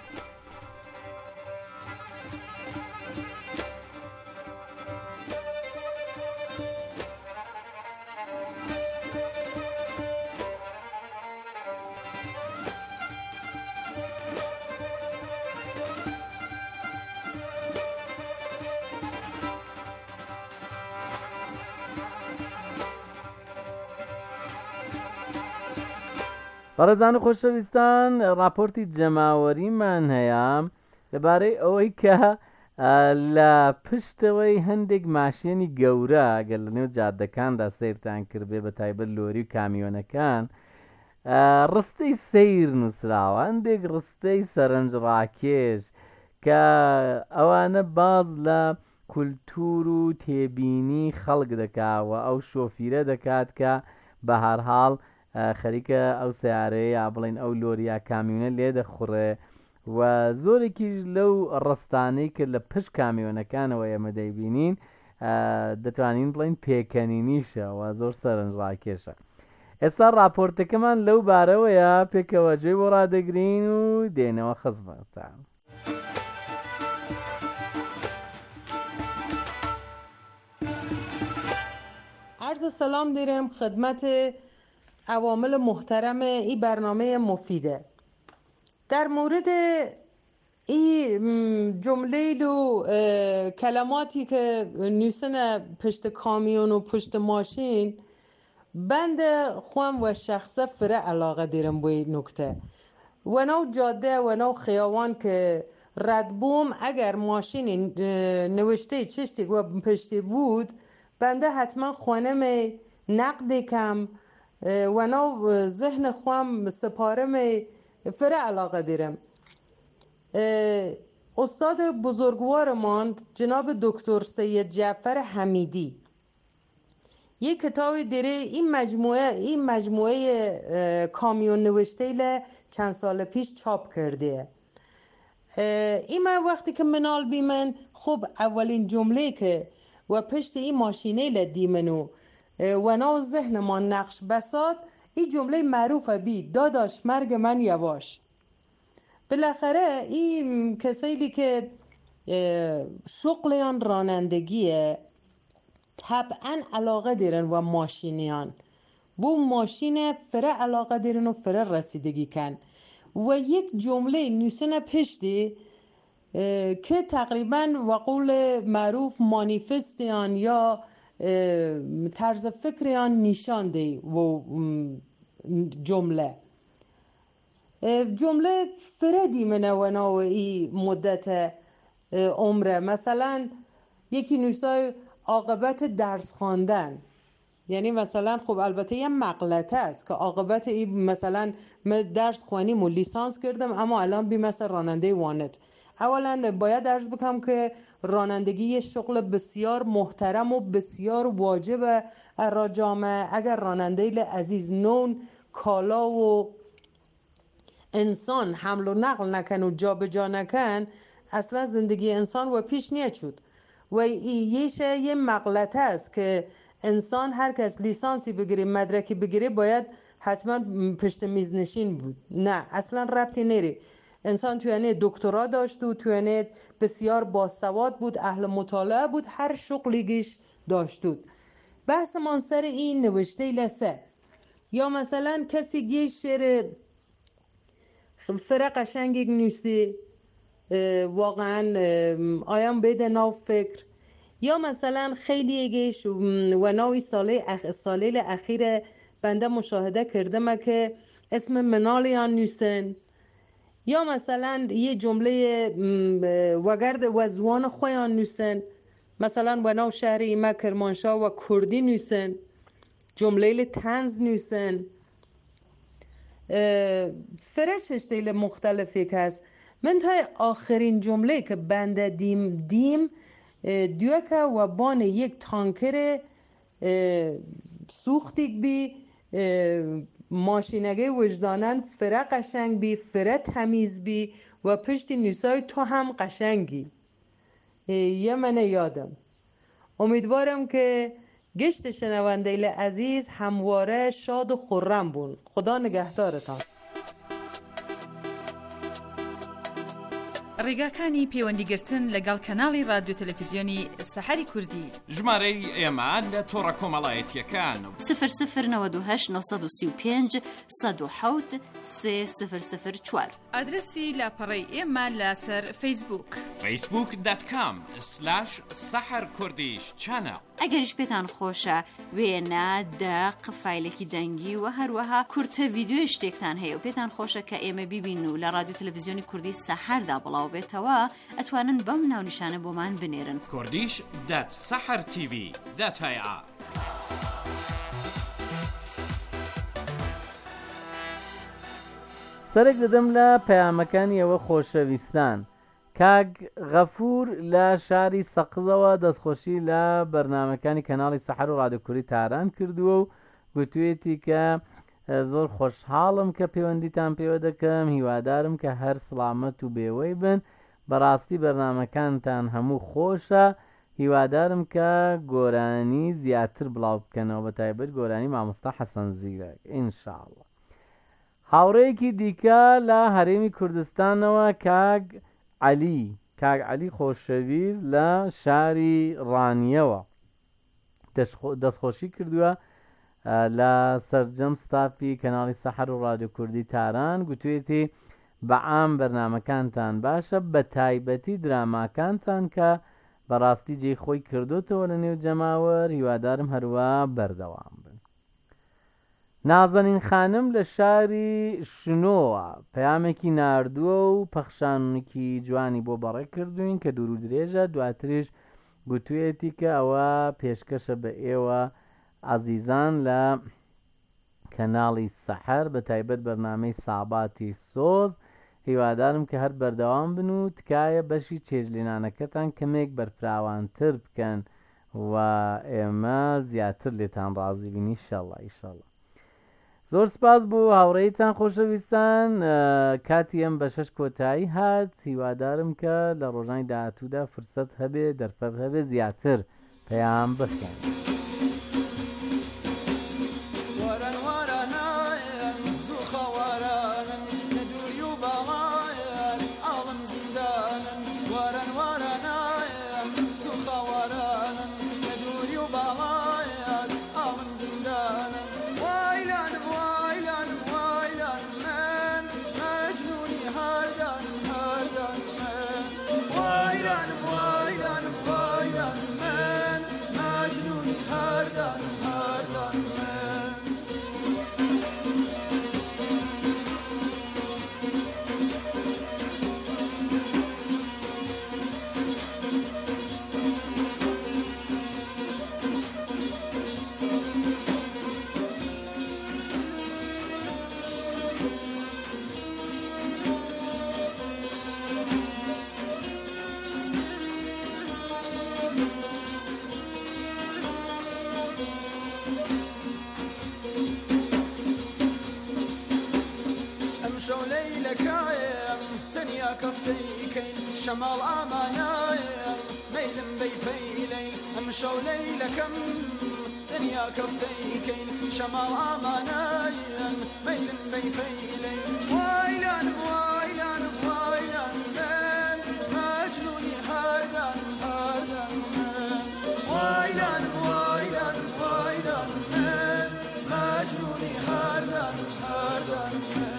Speaker 2: بەڕێزان و خۆشەویستان، راپۆرتی جەماوەریمان هەیە لەبارەی ئەوەی کە لە پشتەوەی هەندێک ماشێنی گەورە ئەگەر لە نێو جادەکاندا سەیرتان کردبێ، بە تایبەت لۆری و کامیۆنەکان، ڕستەی سەیر نووسراوە، هەندێک ڕستەی سەرنجڕاکێش کە ئەوانە باز لە کولتور و تێبینی خەڵک دەکاوە، ئەو شۆفیرە دەکات کە بە هەرحاڵ خەریکە ئەو سیارەیە یا بڵین ئەو لۆریا کامیۆنە لێ دەخوڕێ، و زۆرێکیش لەو ڕستانەی کە لە پشت کامیۆنەکانەوە ئێمە دەیبینین دەتوانین بڵین پێکەنینیشە و زۆر سەرنجڕاکێشە. ئێستا راپۆرتەکەمان لەو بارەوەیە پێکەوەجێی بۆ ڕادەگرین و دێنەوە خزمەتتان.
Speaker 8: عرض سلام دارم خدمت عوامل محترم این برنامه مفیده. در مورد این جمله و کلماتی که نویسن پشت کامیون و پشت ماشین، بند خوام و شخصه فره علاقه دارم به این نکته. و نو جاده و نو خیابان که رد بوم، اگر ماشین نوشته چشتی و پشتی بود، بنده حتما خانم نقد کم و نو ذهن خوام سپارم فره علاقه دارم. استاد بزرگوارمان جناب دکتر سید جعفر حمیدی یک کتابی داره این مجموعه کامیون نوشته چند سال پیش چاپ کرده. این وقتی که منال بیمن، خب اولین جمله که و پشت این ماشینه لدیمنو و نو ذهن ما نقش بساد، این جمله معروفه بی داداش مرگ من یواش. بالاخره این کسایی که شغلیان رانندگیه طبعا علاقه دارن و ماشینیان بو ماشین فره علاقه دارن و فره رسیدگی کن، و یک جمله نویسن پشتی که تقریبا و قول معروف مانیفستیان یا طرز فکریان نشان دی و جمله فردی منه و نوعی مدت عمره. مثلا یکی نویسای عاقبت درس خواندن، یعنی مثلا خب البته یه مغلطه است که عاقبت این مثلا من درس خوانیم و لیسانس کردم اما الان بی مثل راننده وانت. اولا باید عرض بکنم که رانندگی یه شغل بسیار محترم و بسیار واجب را جامعه. اگر راننده عزیز نون کالا و انسان حمل و نقل نکن و جا به جا نکن، اصلا زندگی انسان و پیش نیاد شد. و یه مغلطه است که انسان هر کس لیسانسی بگیره مدرکی بگیره باید حتما پشت میز نشین بود. نه اصلا ربطی نری. انسان توی دکترا داشت و توی بسیار باسواد بود، اهل مطالعه بود، هر شغلیگیش داشت. بحث من سر این نوشته لسه یا مثلا کسی یه شعر فرق قشنگی نویسی واقعا آیام بده ناو فکر، یا مثلا خیلی ایگیش و ناوی سالیل اخیر بنده مشاهده کردم که اسم منالیان نویسن، یا مثلا یه جمله وگرد وزوان خویان نویسن، مثلا و ناو شهر ایمه کرمانشاه و کردی نویسن، جمله تنز نویسن، فرش اشتیل مختلفی که هست. من تای آخرین جمله که بنده دیم دیوکه و بان یک تانکر سوختیک بی ماشینگه وجدانن فره قشنگ بی، فره تمیز بی و پشتی نیسای تو هم قشنگی. یه منه یادم. امیدوارم که گشت شنونده عزیز همواره شاد و خرم بون. خدا نگهدارتان.
Speaker 9: ڕێگاکانی پەیوەندیگرتن لەگەڵ کەناڵی رادیۆ تەلەڤیزیۆنی سەحەری کوردی.
Speaker 4: ژمارەی ئێمە لە تۆڕە کۆمەڵایەتیەکان
Speaker 1: 009235 107 3004.
Speaker 9: ئادرسی لاپەڕەی ئێمە لەسەر فەیسبووک
Speaker 4: facebook.com/saharkurdish-channel.
Speaker 1: ئەگەریش پێتان خۆشە وێنە دەق فایلێکی دەنگی و هەروەها کورتە ڤیدیۆ شتێکتان هەیە و پێتان خۆشە کە ئێمە بیبین و لە رادیۆ تەلەڤیزیۆنی کوردی سەحەردا بڵاو بێتەوە ئەتوانن بەم ناونیشانە بۆمان بنێرن.
Speaker 4: kurdish.sahartv.ir.
Speaker 2: سەرێک دەدەم لە پەیامەکانی ئەوە خۆشەویستان. کاگ غەفور لە شاری سەقزەوە دەستخۆشی لە بەرنامەکانی کەناڵی سەحەر و رادیۆ کوردی تاران کردووە و گوتوێتی کە زۆر خۆشحاڵم کە پەیوەندیتان پێوە دەکەم، هیوادارم کە هەر سڵامەت و بێوەی بن. بەڕاستی بەرنامەکانتان هەموو خۆشە، هیوادارم کە گۆرانی زیاتر بڵاو بکەنەوە، بە تایبەت گۆرانی مامۆستا حەسەن زیرەک ئینشاءڵڵا. هاوڕێیەکی دیکە لە هەرێمی کوردستانەوە کاگ عەلی خۆشەویست لە شاری ڕانیەوە دەستخۆشی کردووە لە سەرجەم ستافی کەناڵی سەحەر و رادیۆ کوردی تاران. گوتوێتی بەعام بەرنامەکانتان باشە، بە تایبەتی دراماکانتان کە بەڕاستی جێی خۆی کردوتەوە لە نێو جەماوەر، هیوادارم هەروە بەردەوام بن. نازەنین خانم لە شاری شنۆوە پەیامێکی ناردووە و پەخشانێکی جوانی بۆ بەڕێ کردوین کە دوور و درێژە. دواتریش گوتوێتی کە ئەوە پێشکەشە بە ئێوە عەزیزان لە کەناڵی سەحەر، بە تایبەت بەرنامەی ساباتی سۆز. هیوادارم کە هەر بەردەوام بن و تکایە بەشی چێژلێنانەکەتان کەمێک بەرفراوانتر بکەن و ئێمە زیاتر لێتان ڕازی بین ئینشەڵڵا. زۆر سپاس بۆ هاوڕێیتان خۆشەویستان. کاتی ئەم بە 6 کۆتایی هات. هیوادارم کە لە ڕۆژانی داهاتوودا فرسەت هەبێ دەرفەت هەبێ زیاتر پەیام بخەن.
Speaker 6: شەماڵ ئامانایە ميلم بيفي ليل أمشوا ليلكم دنيا كفتيكين شمال أمانايا ميلم بيفي ليل وايلان وايلان وايلان من مجنوني هردان هردان من وايلان وايلان وايلان من مجنوني هردان هردان من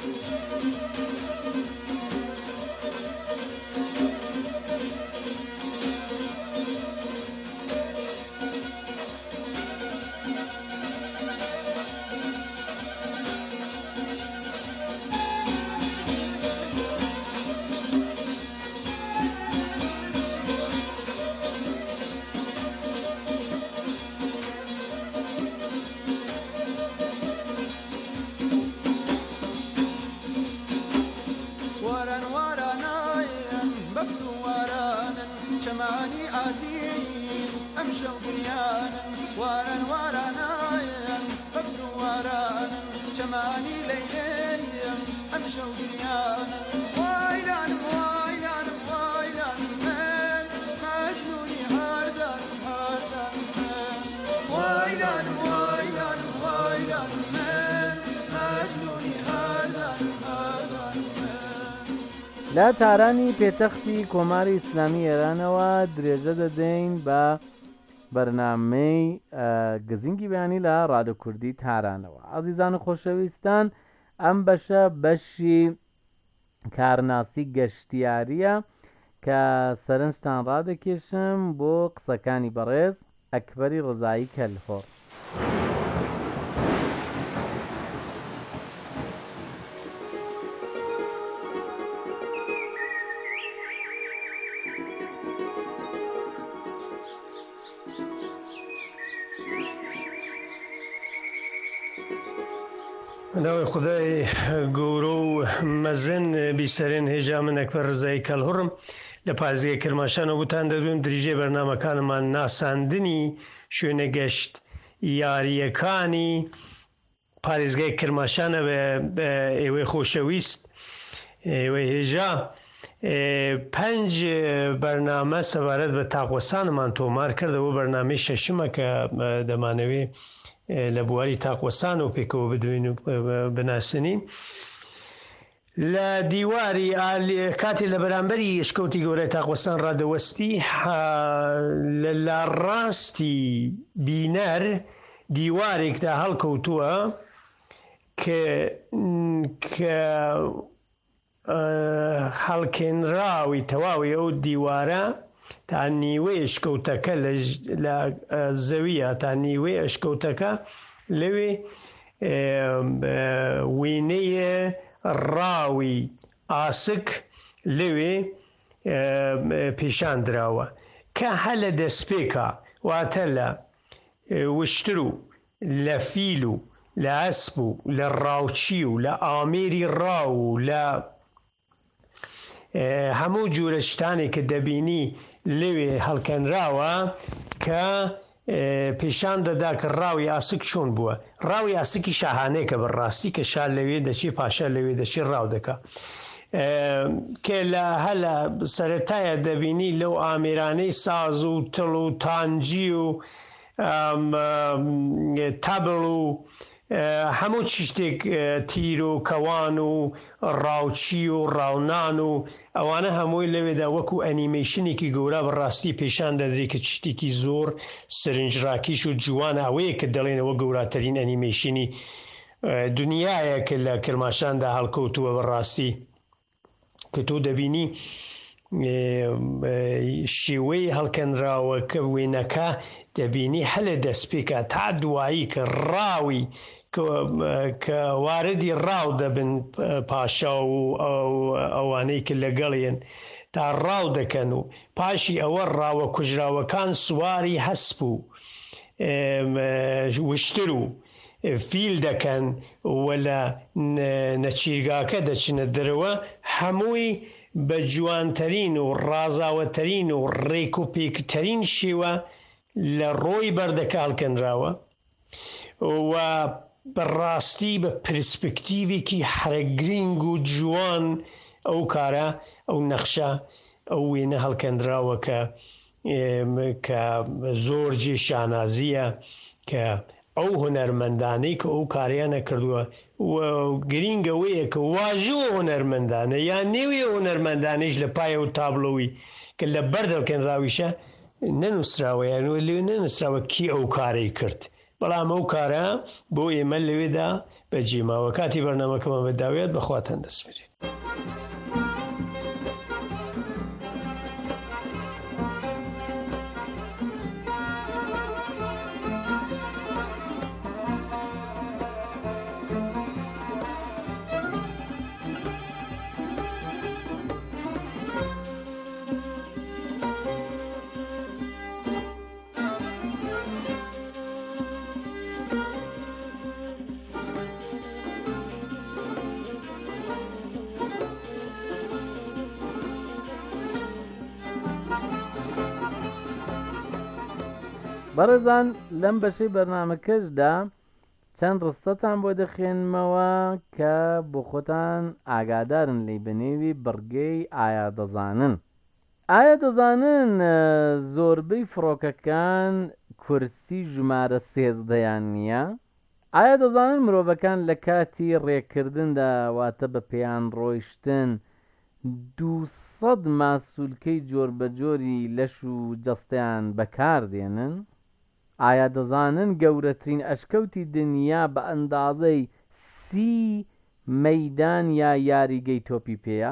Speaker 6: شماني عزيز أمشوا قريانا وارن وارنايا قبل ورانا شماني ليليا أمشوا قريانا وايلان وايلان وايلان من مجنوني هردان هردان من وايلان وايلان وايلان من مجنوني هردان هردان
Speaker 2: لا تارانی پێتەختی کۆماری ئیسلامی ئێرانەوە درێژە دەدەین بە بەرنامەی گزینگی بەیانی لە ڕادیۆ کوردی تارانەوە. عەزیزان و خۆشەویستان، ئەم بەشە بەشی کارناسی گەشتیاریە کە سەرنجتان ڕادەکێشم بۆ قسەکانی بەڕێز ئەکبەری ڕزایی کەلهۆر.
Speaker 10: ناوی خدای گەورە و مەزن بیسەرێن هێژا من ئەکبەر ڕزایی کەلهۆڕم لە پارێزگای کرماشانەوە بوتان دەدوێن دریژێ بەرنامەکانمان ناساندنی شوێنە گەشت یاریەکانی پارێزگای کرماشانە بە ئێوەی خۆشەویست ئێوەی هێژا 5 بەرنامە سەبارەت بە تاقوەسانمان تۆمار کردەوە بەرنامەی شەشمە کە دەمانەوێ لە بواری تاقوەسان و پێکەوە بدوین و بناسنین لە دیواری کاتی لە بەرامبەری یشکەوتی گەورەی تاقوەسان ڕادەوەستی لە ڕاستی بینەر دیوارێکدا هەڵکەوتووە کە هەڵکێنراوی تەواوی ئەو دیوارە تا نیوەی ئەشکەوتەکە لە زەویە تا نیوەی ئەشکەوتەکە لەوێ وینەیە ڕاوی ئاسک لەوێ پیشان دراوە کە هەر لە دەستپێکە واتە لە وشتر و لە فیل و لە ئەسپ و لە ڕاوچی و لە ئامێری ڕاو و لە هەموو جورە شتانی کە دەبینی لەوێ هەڵکەنراوە کە پیشان دەدا کە ڕاوی ئاسک چۆن بووە. ڕاوی ئاسکی شاهانەیە کە بەڕاستی کە شار لەوێ دەچی پاشا لەوێ دەچی ڕاو دەکە کە لە هەلە سەرەتایە دەبینی لەو ئامێرانەی ساز و تڵ و تانجی و تەبڵ و هەموو چ شتێک تیر و کەوان و ڕاوچی و ڕاونان و ئەوانە هەمووی لەوێدا وەکو ئەنیمەیشنێکی گەورە بەڕاستی پیشان دەدرێت کە شتێکی زۆر سرنجڕاکیش و جوانە ئەوەیە کە دەڵێنەوە گەوراترین ئەنیمەیشنی دنیایە کە لە کرماشاندا هەڵکەوتووە بەڕاستی کە تۆ دەبینی شێوەی هەڵکەنراوە کە وێنەکە دەبینی هەلە دەستپێکە تا دوایی کە ڕاوی کە واردی ڕاو دەبن پاشا و ئەوانەی کە لەگەڵێن تا ڕاو دەکەن و پاشی ئەوە ڕاوە کوژراوەکان سواری هەسپ و وشتر و فیل دەکەن و لە نەچیرگاکە دەچنە دەرەوە هەمووی بە جوانترین و ڕازاوەترین و ڕێک و پێکترین شێوە لە ڕۆی بەردەکە هەڵکەنراوە و بەڕاستی بە پرسپکتیڤێکی حرەگرنگ و جوان ئەو کارە ئەو نەخشە ئەو وێنە هەڵکەندراوە کە کە زۆرجی شانازیە کە ئەو هونەرمەندانەی کە ئەو کاریانە کردووە گرینگەوەیە کە واژوە هونەرمەندانە یان نێوی هونەرمەندانەیش لە پایە و تابلۆوی کە لە بەردەکەنراویشە نەنووسراوە یانوە لێ نەنووسراوە کی ئەو کارەی کرد بەڵام ئەو کارە بۆ ئێمە لەوێدا بەجێماوە کاتی بەرنامەکەمان بەداوێت بەخواتان دەسپێرێت.
Speaker 2: بەڕێزان لەم بەشەی بەرنامەکەشدا چەند ڕستەتان بۆ دەخێنمەوە کە بۆ خۆتان ئاگادارن لێی بەنێوی بڕگەی ئایا دەزانن. ئایا دەزانن زۆربەی فڕۆکەکان کورسی ژمارە 13یان نییە؟ ئایا دەزانن مرۆڤەکان لە کاتی ڕێکردندا واتە بە پێیان ڕۆیشتن 200 ماسوولکەی جۆر بە جۆری لەش و جەستەیان بەکاردێنن؟ ئایا دەزانن گەورەترین ئەشکەوتی دنیا بە ئەندازەی 30 مەیدان یا یاریگەی تۆپی پێیە؟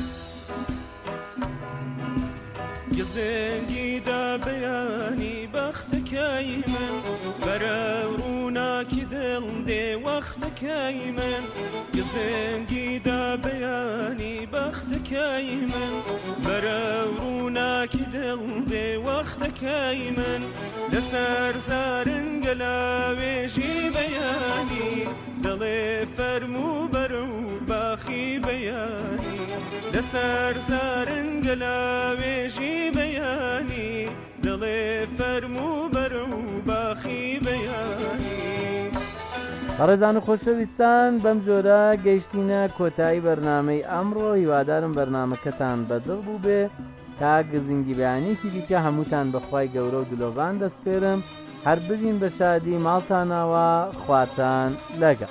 Speaker 11: گزنگیدا بەیانی بەختەکەی من بەرە ڕووناکی دڵ دێ وەختەکەی من گزنگیدا بەیانی بەختەکەی من بەرە ڕووناکی دڵ دێ وەختەکەی من لەسەر زارنگە لاوێژی بەیانی دڵێ فەرموو بەرە و باخی بەیانی لەسەر زارنگە لاوێژی بەیانی دڵێ فەرموو بەرە و باخی بەیانی.
Speaker 2: بەڕێزان و خۆشەویستان بەم جۆرە گەیشتینە کۆتایی بەرنامەی ئەمڕۆ. هیوادارم بەرنامەکەتان بەدڵ بوو بێ تا گزنگی بەیانێکی دیکە هەمووتان بەخوای گەورە و دلۆڤان دەسپێرم. هەر بژین بە شادی ماڵتانەوە خواتان لەگەڵ.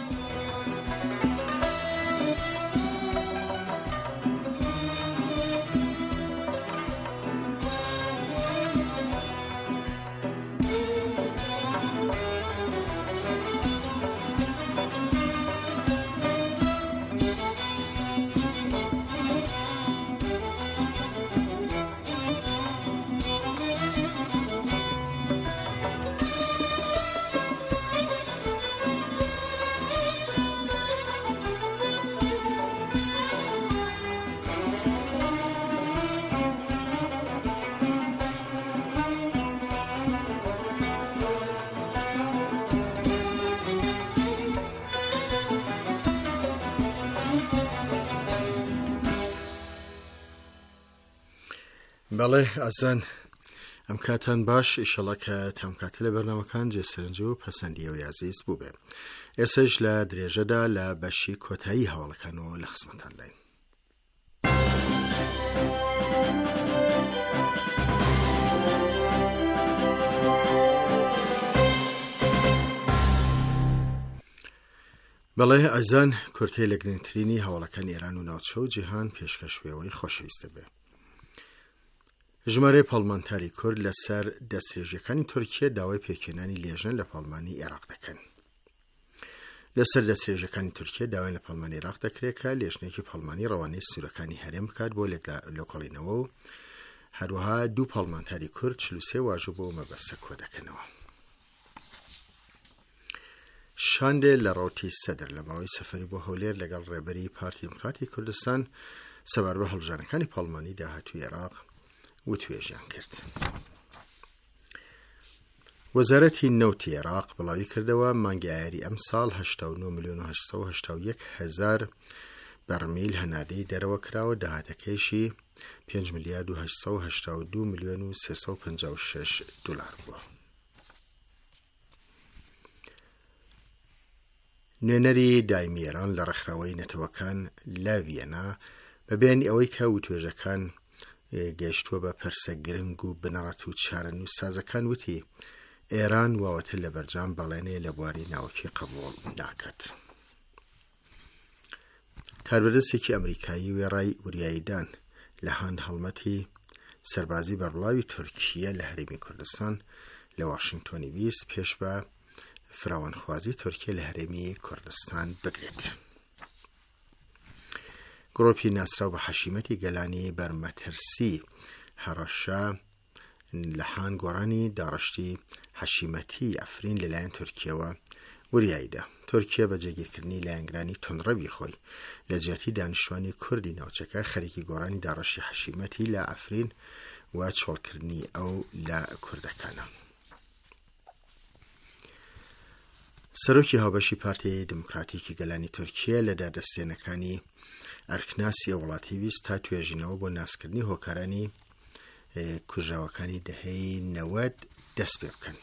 Speaker 3: بەڵێ ئازان ئەم کاتان باش ئیشەڵا کە تامکاتە لە بەرنامەکان جێسەرنج و پەسەندیە و یازیز بوو بێ. ئێسش لە درێژەدا لە بەشی کۆتایی هەواڵەکانەوە لە خزمەتان داین. بەڵێ ئازان کورتەی لە گرنگترینی هەواڵەکان ئێران و ناوچە و جیهان پێشکەشبێەوەی خۆشەویستە بێ. ژمارەی پاڵمانتاری کورد لەسەر دەستێژەکانی تورکیە داوای پێکێنانی لێژنە لە پاڵمانی عێراق دەکەن. لەسەر دەستێژەکانی تورکیە داوای لە پاڵمانی عێراق دەکرێت کە لێژنێکی پاڵمانی ڕەوانەی سوورەکانی هەرێم بکات بۆ لێکۆڵینەوە و هەروەها 2 پاڵمانتاری کورد 43 واژوو بۆ مەبەستە کۆ دەکەنەوە. شاندێ لە ڕۆتی سەدر لە ماوەی سەفەری بۆ هەولێر لەگەڵ ڕێبەری پارتی دموکراتی کوردستان سەبار بە هەڵبژارنەکانی پاڵمانی داهاتووی عێراق و توێژیان کرد. وەزارەتی نەوتی عێراق بڵاوی کردەوە مانگی ئایاری ئەم ساڵ 89,881,000 بەرمیل هەناردەی دەرەوە کراوە داهاتەکەیشی 5,882,356 دلار بووە. نوێنەری دایمی ئێران لە ڕێکخراوەی نەتەوەکان لە ڤیەنا بەبیانی ئەوەی کە وتوێژەکان گەیشتووە بە پەرسە گرنگ و بنەڕەت و چارە نووسازەکان وتی ئێران واوەتە لە بەرجام بەڵێنێ لە بواری ناوەکی قبول ناکات. کاربەدەستێکی ئەمریکایی وێڕای وریاییدان لە هاان هەڵمەتی سەربازی بەربڵاوی تورکیە لە هەرێمی کوردستان لە واشنگتۆنی بیست پێش بە فراوانخوازی تورکیە لە هەرێمی کوردستان بگرێت. گڕۆپی ناسراو بە حەشیمەتی گەلانی بەرمەترسی هەڕەشە لە هاان گۆڕانی داڕشتی حەشیمەتی ئەفرین لەلایەن تورکیەوە وریاییدا. تورکیە بە جێگیرکردنی لایەنگرانی تونڕەوی خۆی لە جیاتی دانیشتوانی کوردی ناوچەکە خەریکی گۆڕانی داڕەشی حەشیمەتی لە ئەفرین و چۆڵکردنی ئەو لە کوردەکانە. سەرۆکی هاوبەشی پارتی دموکراتیکی گەلانی تورکیە لە دادەستێنەکانی ئەرکناسی وڵاتی ویست تا توێژینەوە بۆ ناسکردنی هۆکارانی کوژراوەکانی دەهەی 90 دەست پێ بکەن.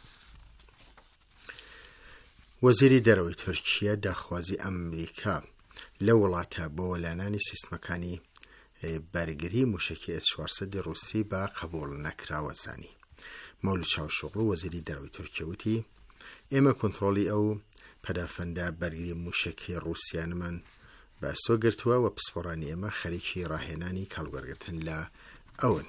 Speaker 3: وەزیری دەرەوەی تورکیە داخوازی ئەمریکا لە وڵاتە بۆ وەلانانی سیستمەکانی بەرگری موشکی S-400 رووسی بە قبول نەکراوە زانی. مەولود چاوشوغڵو وەزیری دەرەوەی تورکیە وتی ئێمە کۆنتڕۆلی ئەو پەدافەندە بەرگری موشکی رووسیانمان بەستۆ گرتووە و پسپۆڕانی ئێمە خەریکی ڕاهێنانی کاڵوەرگرتن لە ئەون.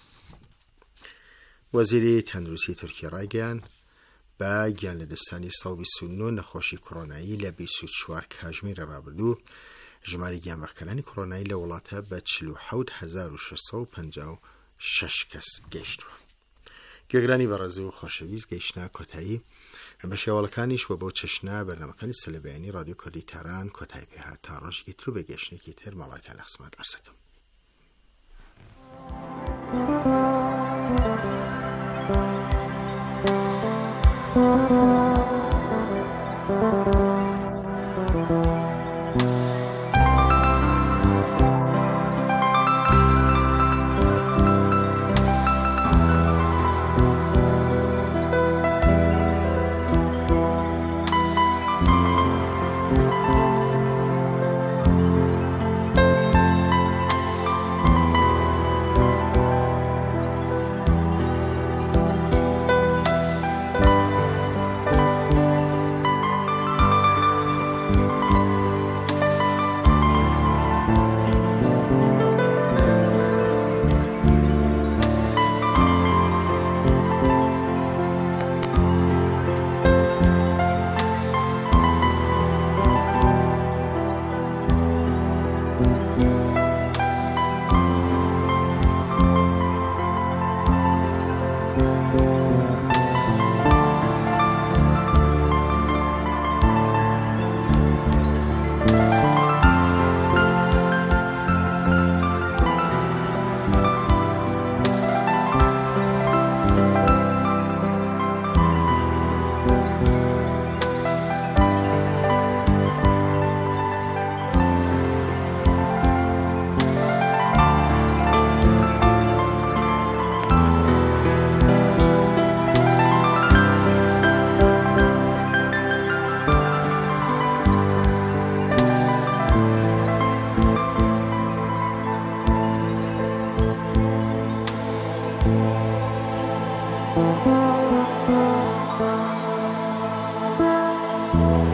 Speaker 3: وەزیری تەندروستی تورکیە ڕایگەیان بە گیان لە دەستانی 29 نەخۆشی کۆڕۆنایی لە 24 کاتژمێری ڕابردوو ژماری گیانبەخکەرانی کۆڕۆنایی لە وڵاتە بە 47656 کەس گەیشتووە. گوێگرانی بەڕێز و خۆشەویست گەیشتنە کۆتایی بە شێواڵەکانیش وە بەو چەشنە بەرنامەکانی سەلەبەیانی رادیۆ کوردی تاران کۆتایی پێهات تا ڕۆژێکی تر و بە گەشتێکی تر ماڵاتان لە خزمەت ئەرسەکەم.
Speaker 12: Thank you.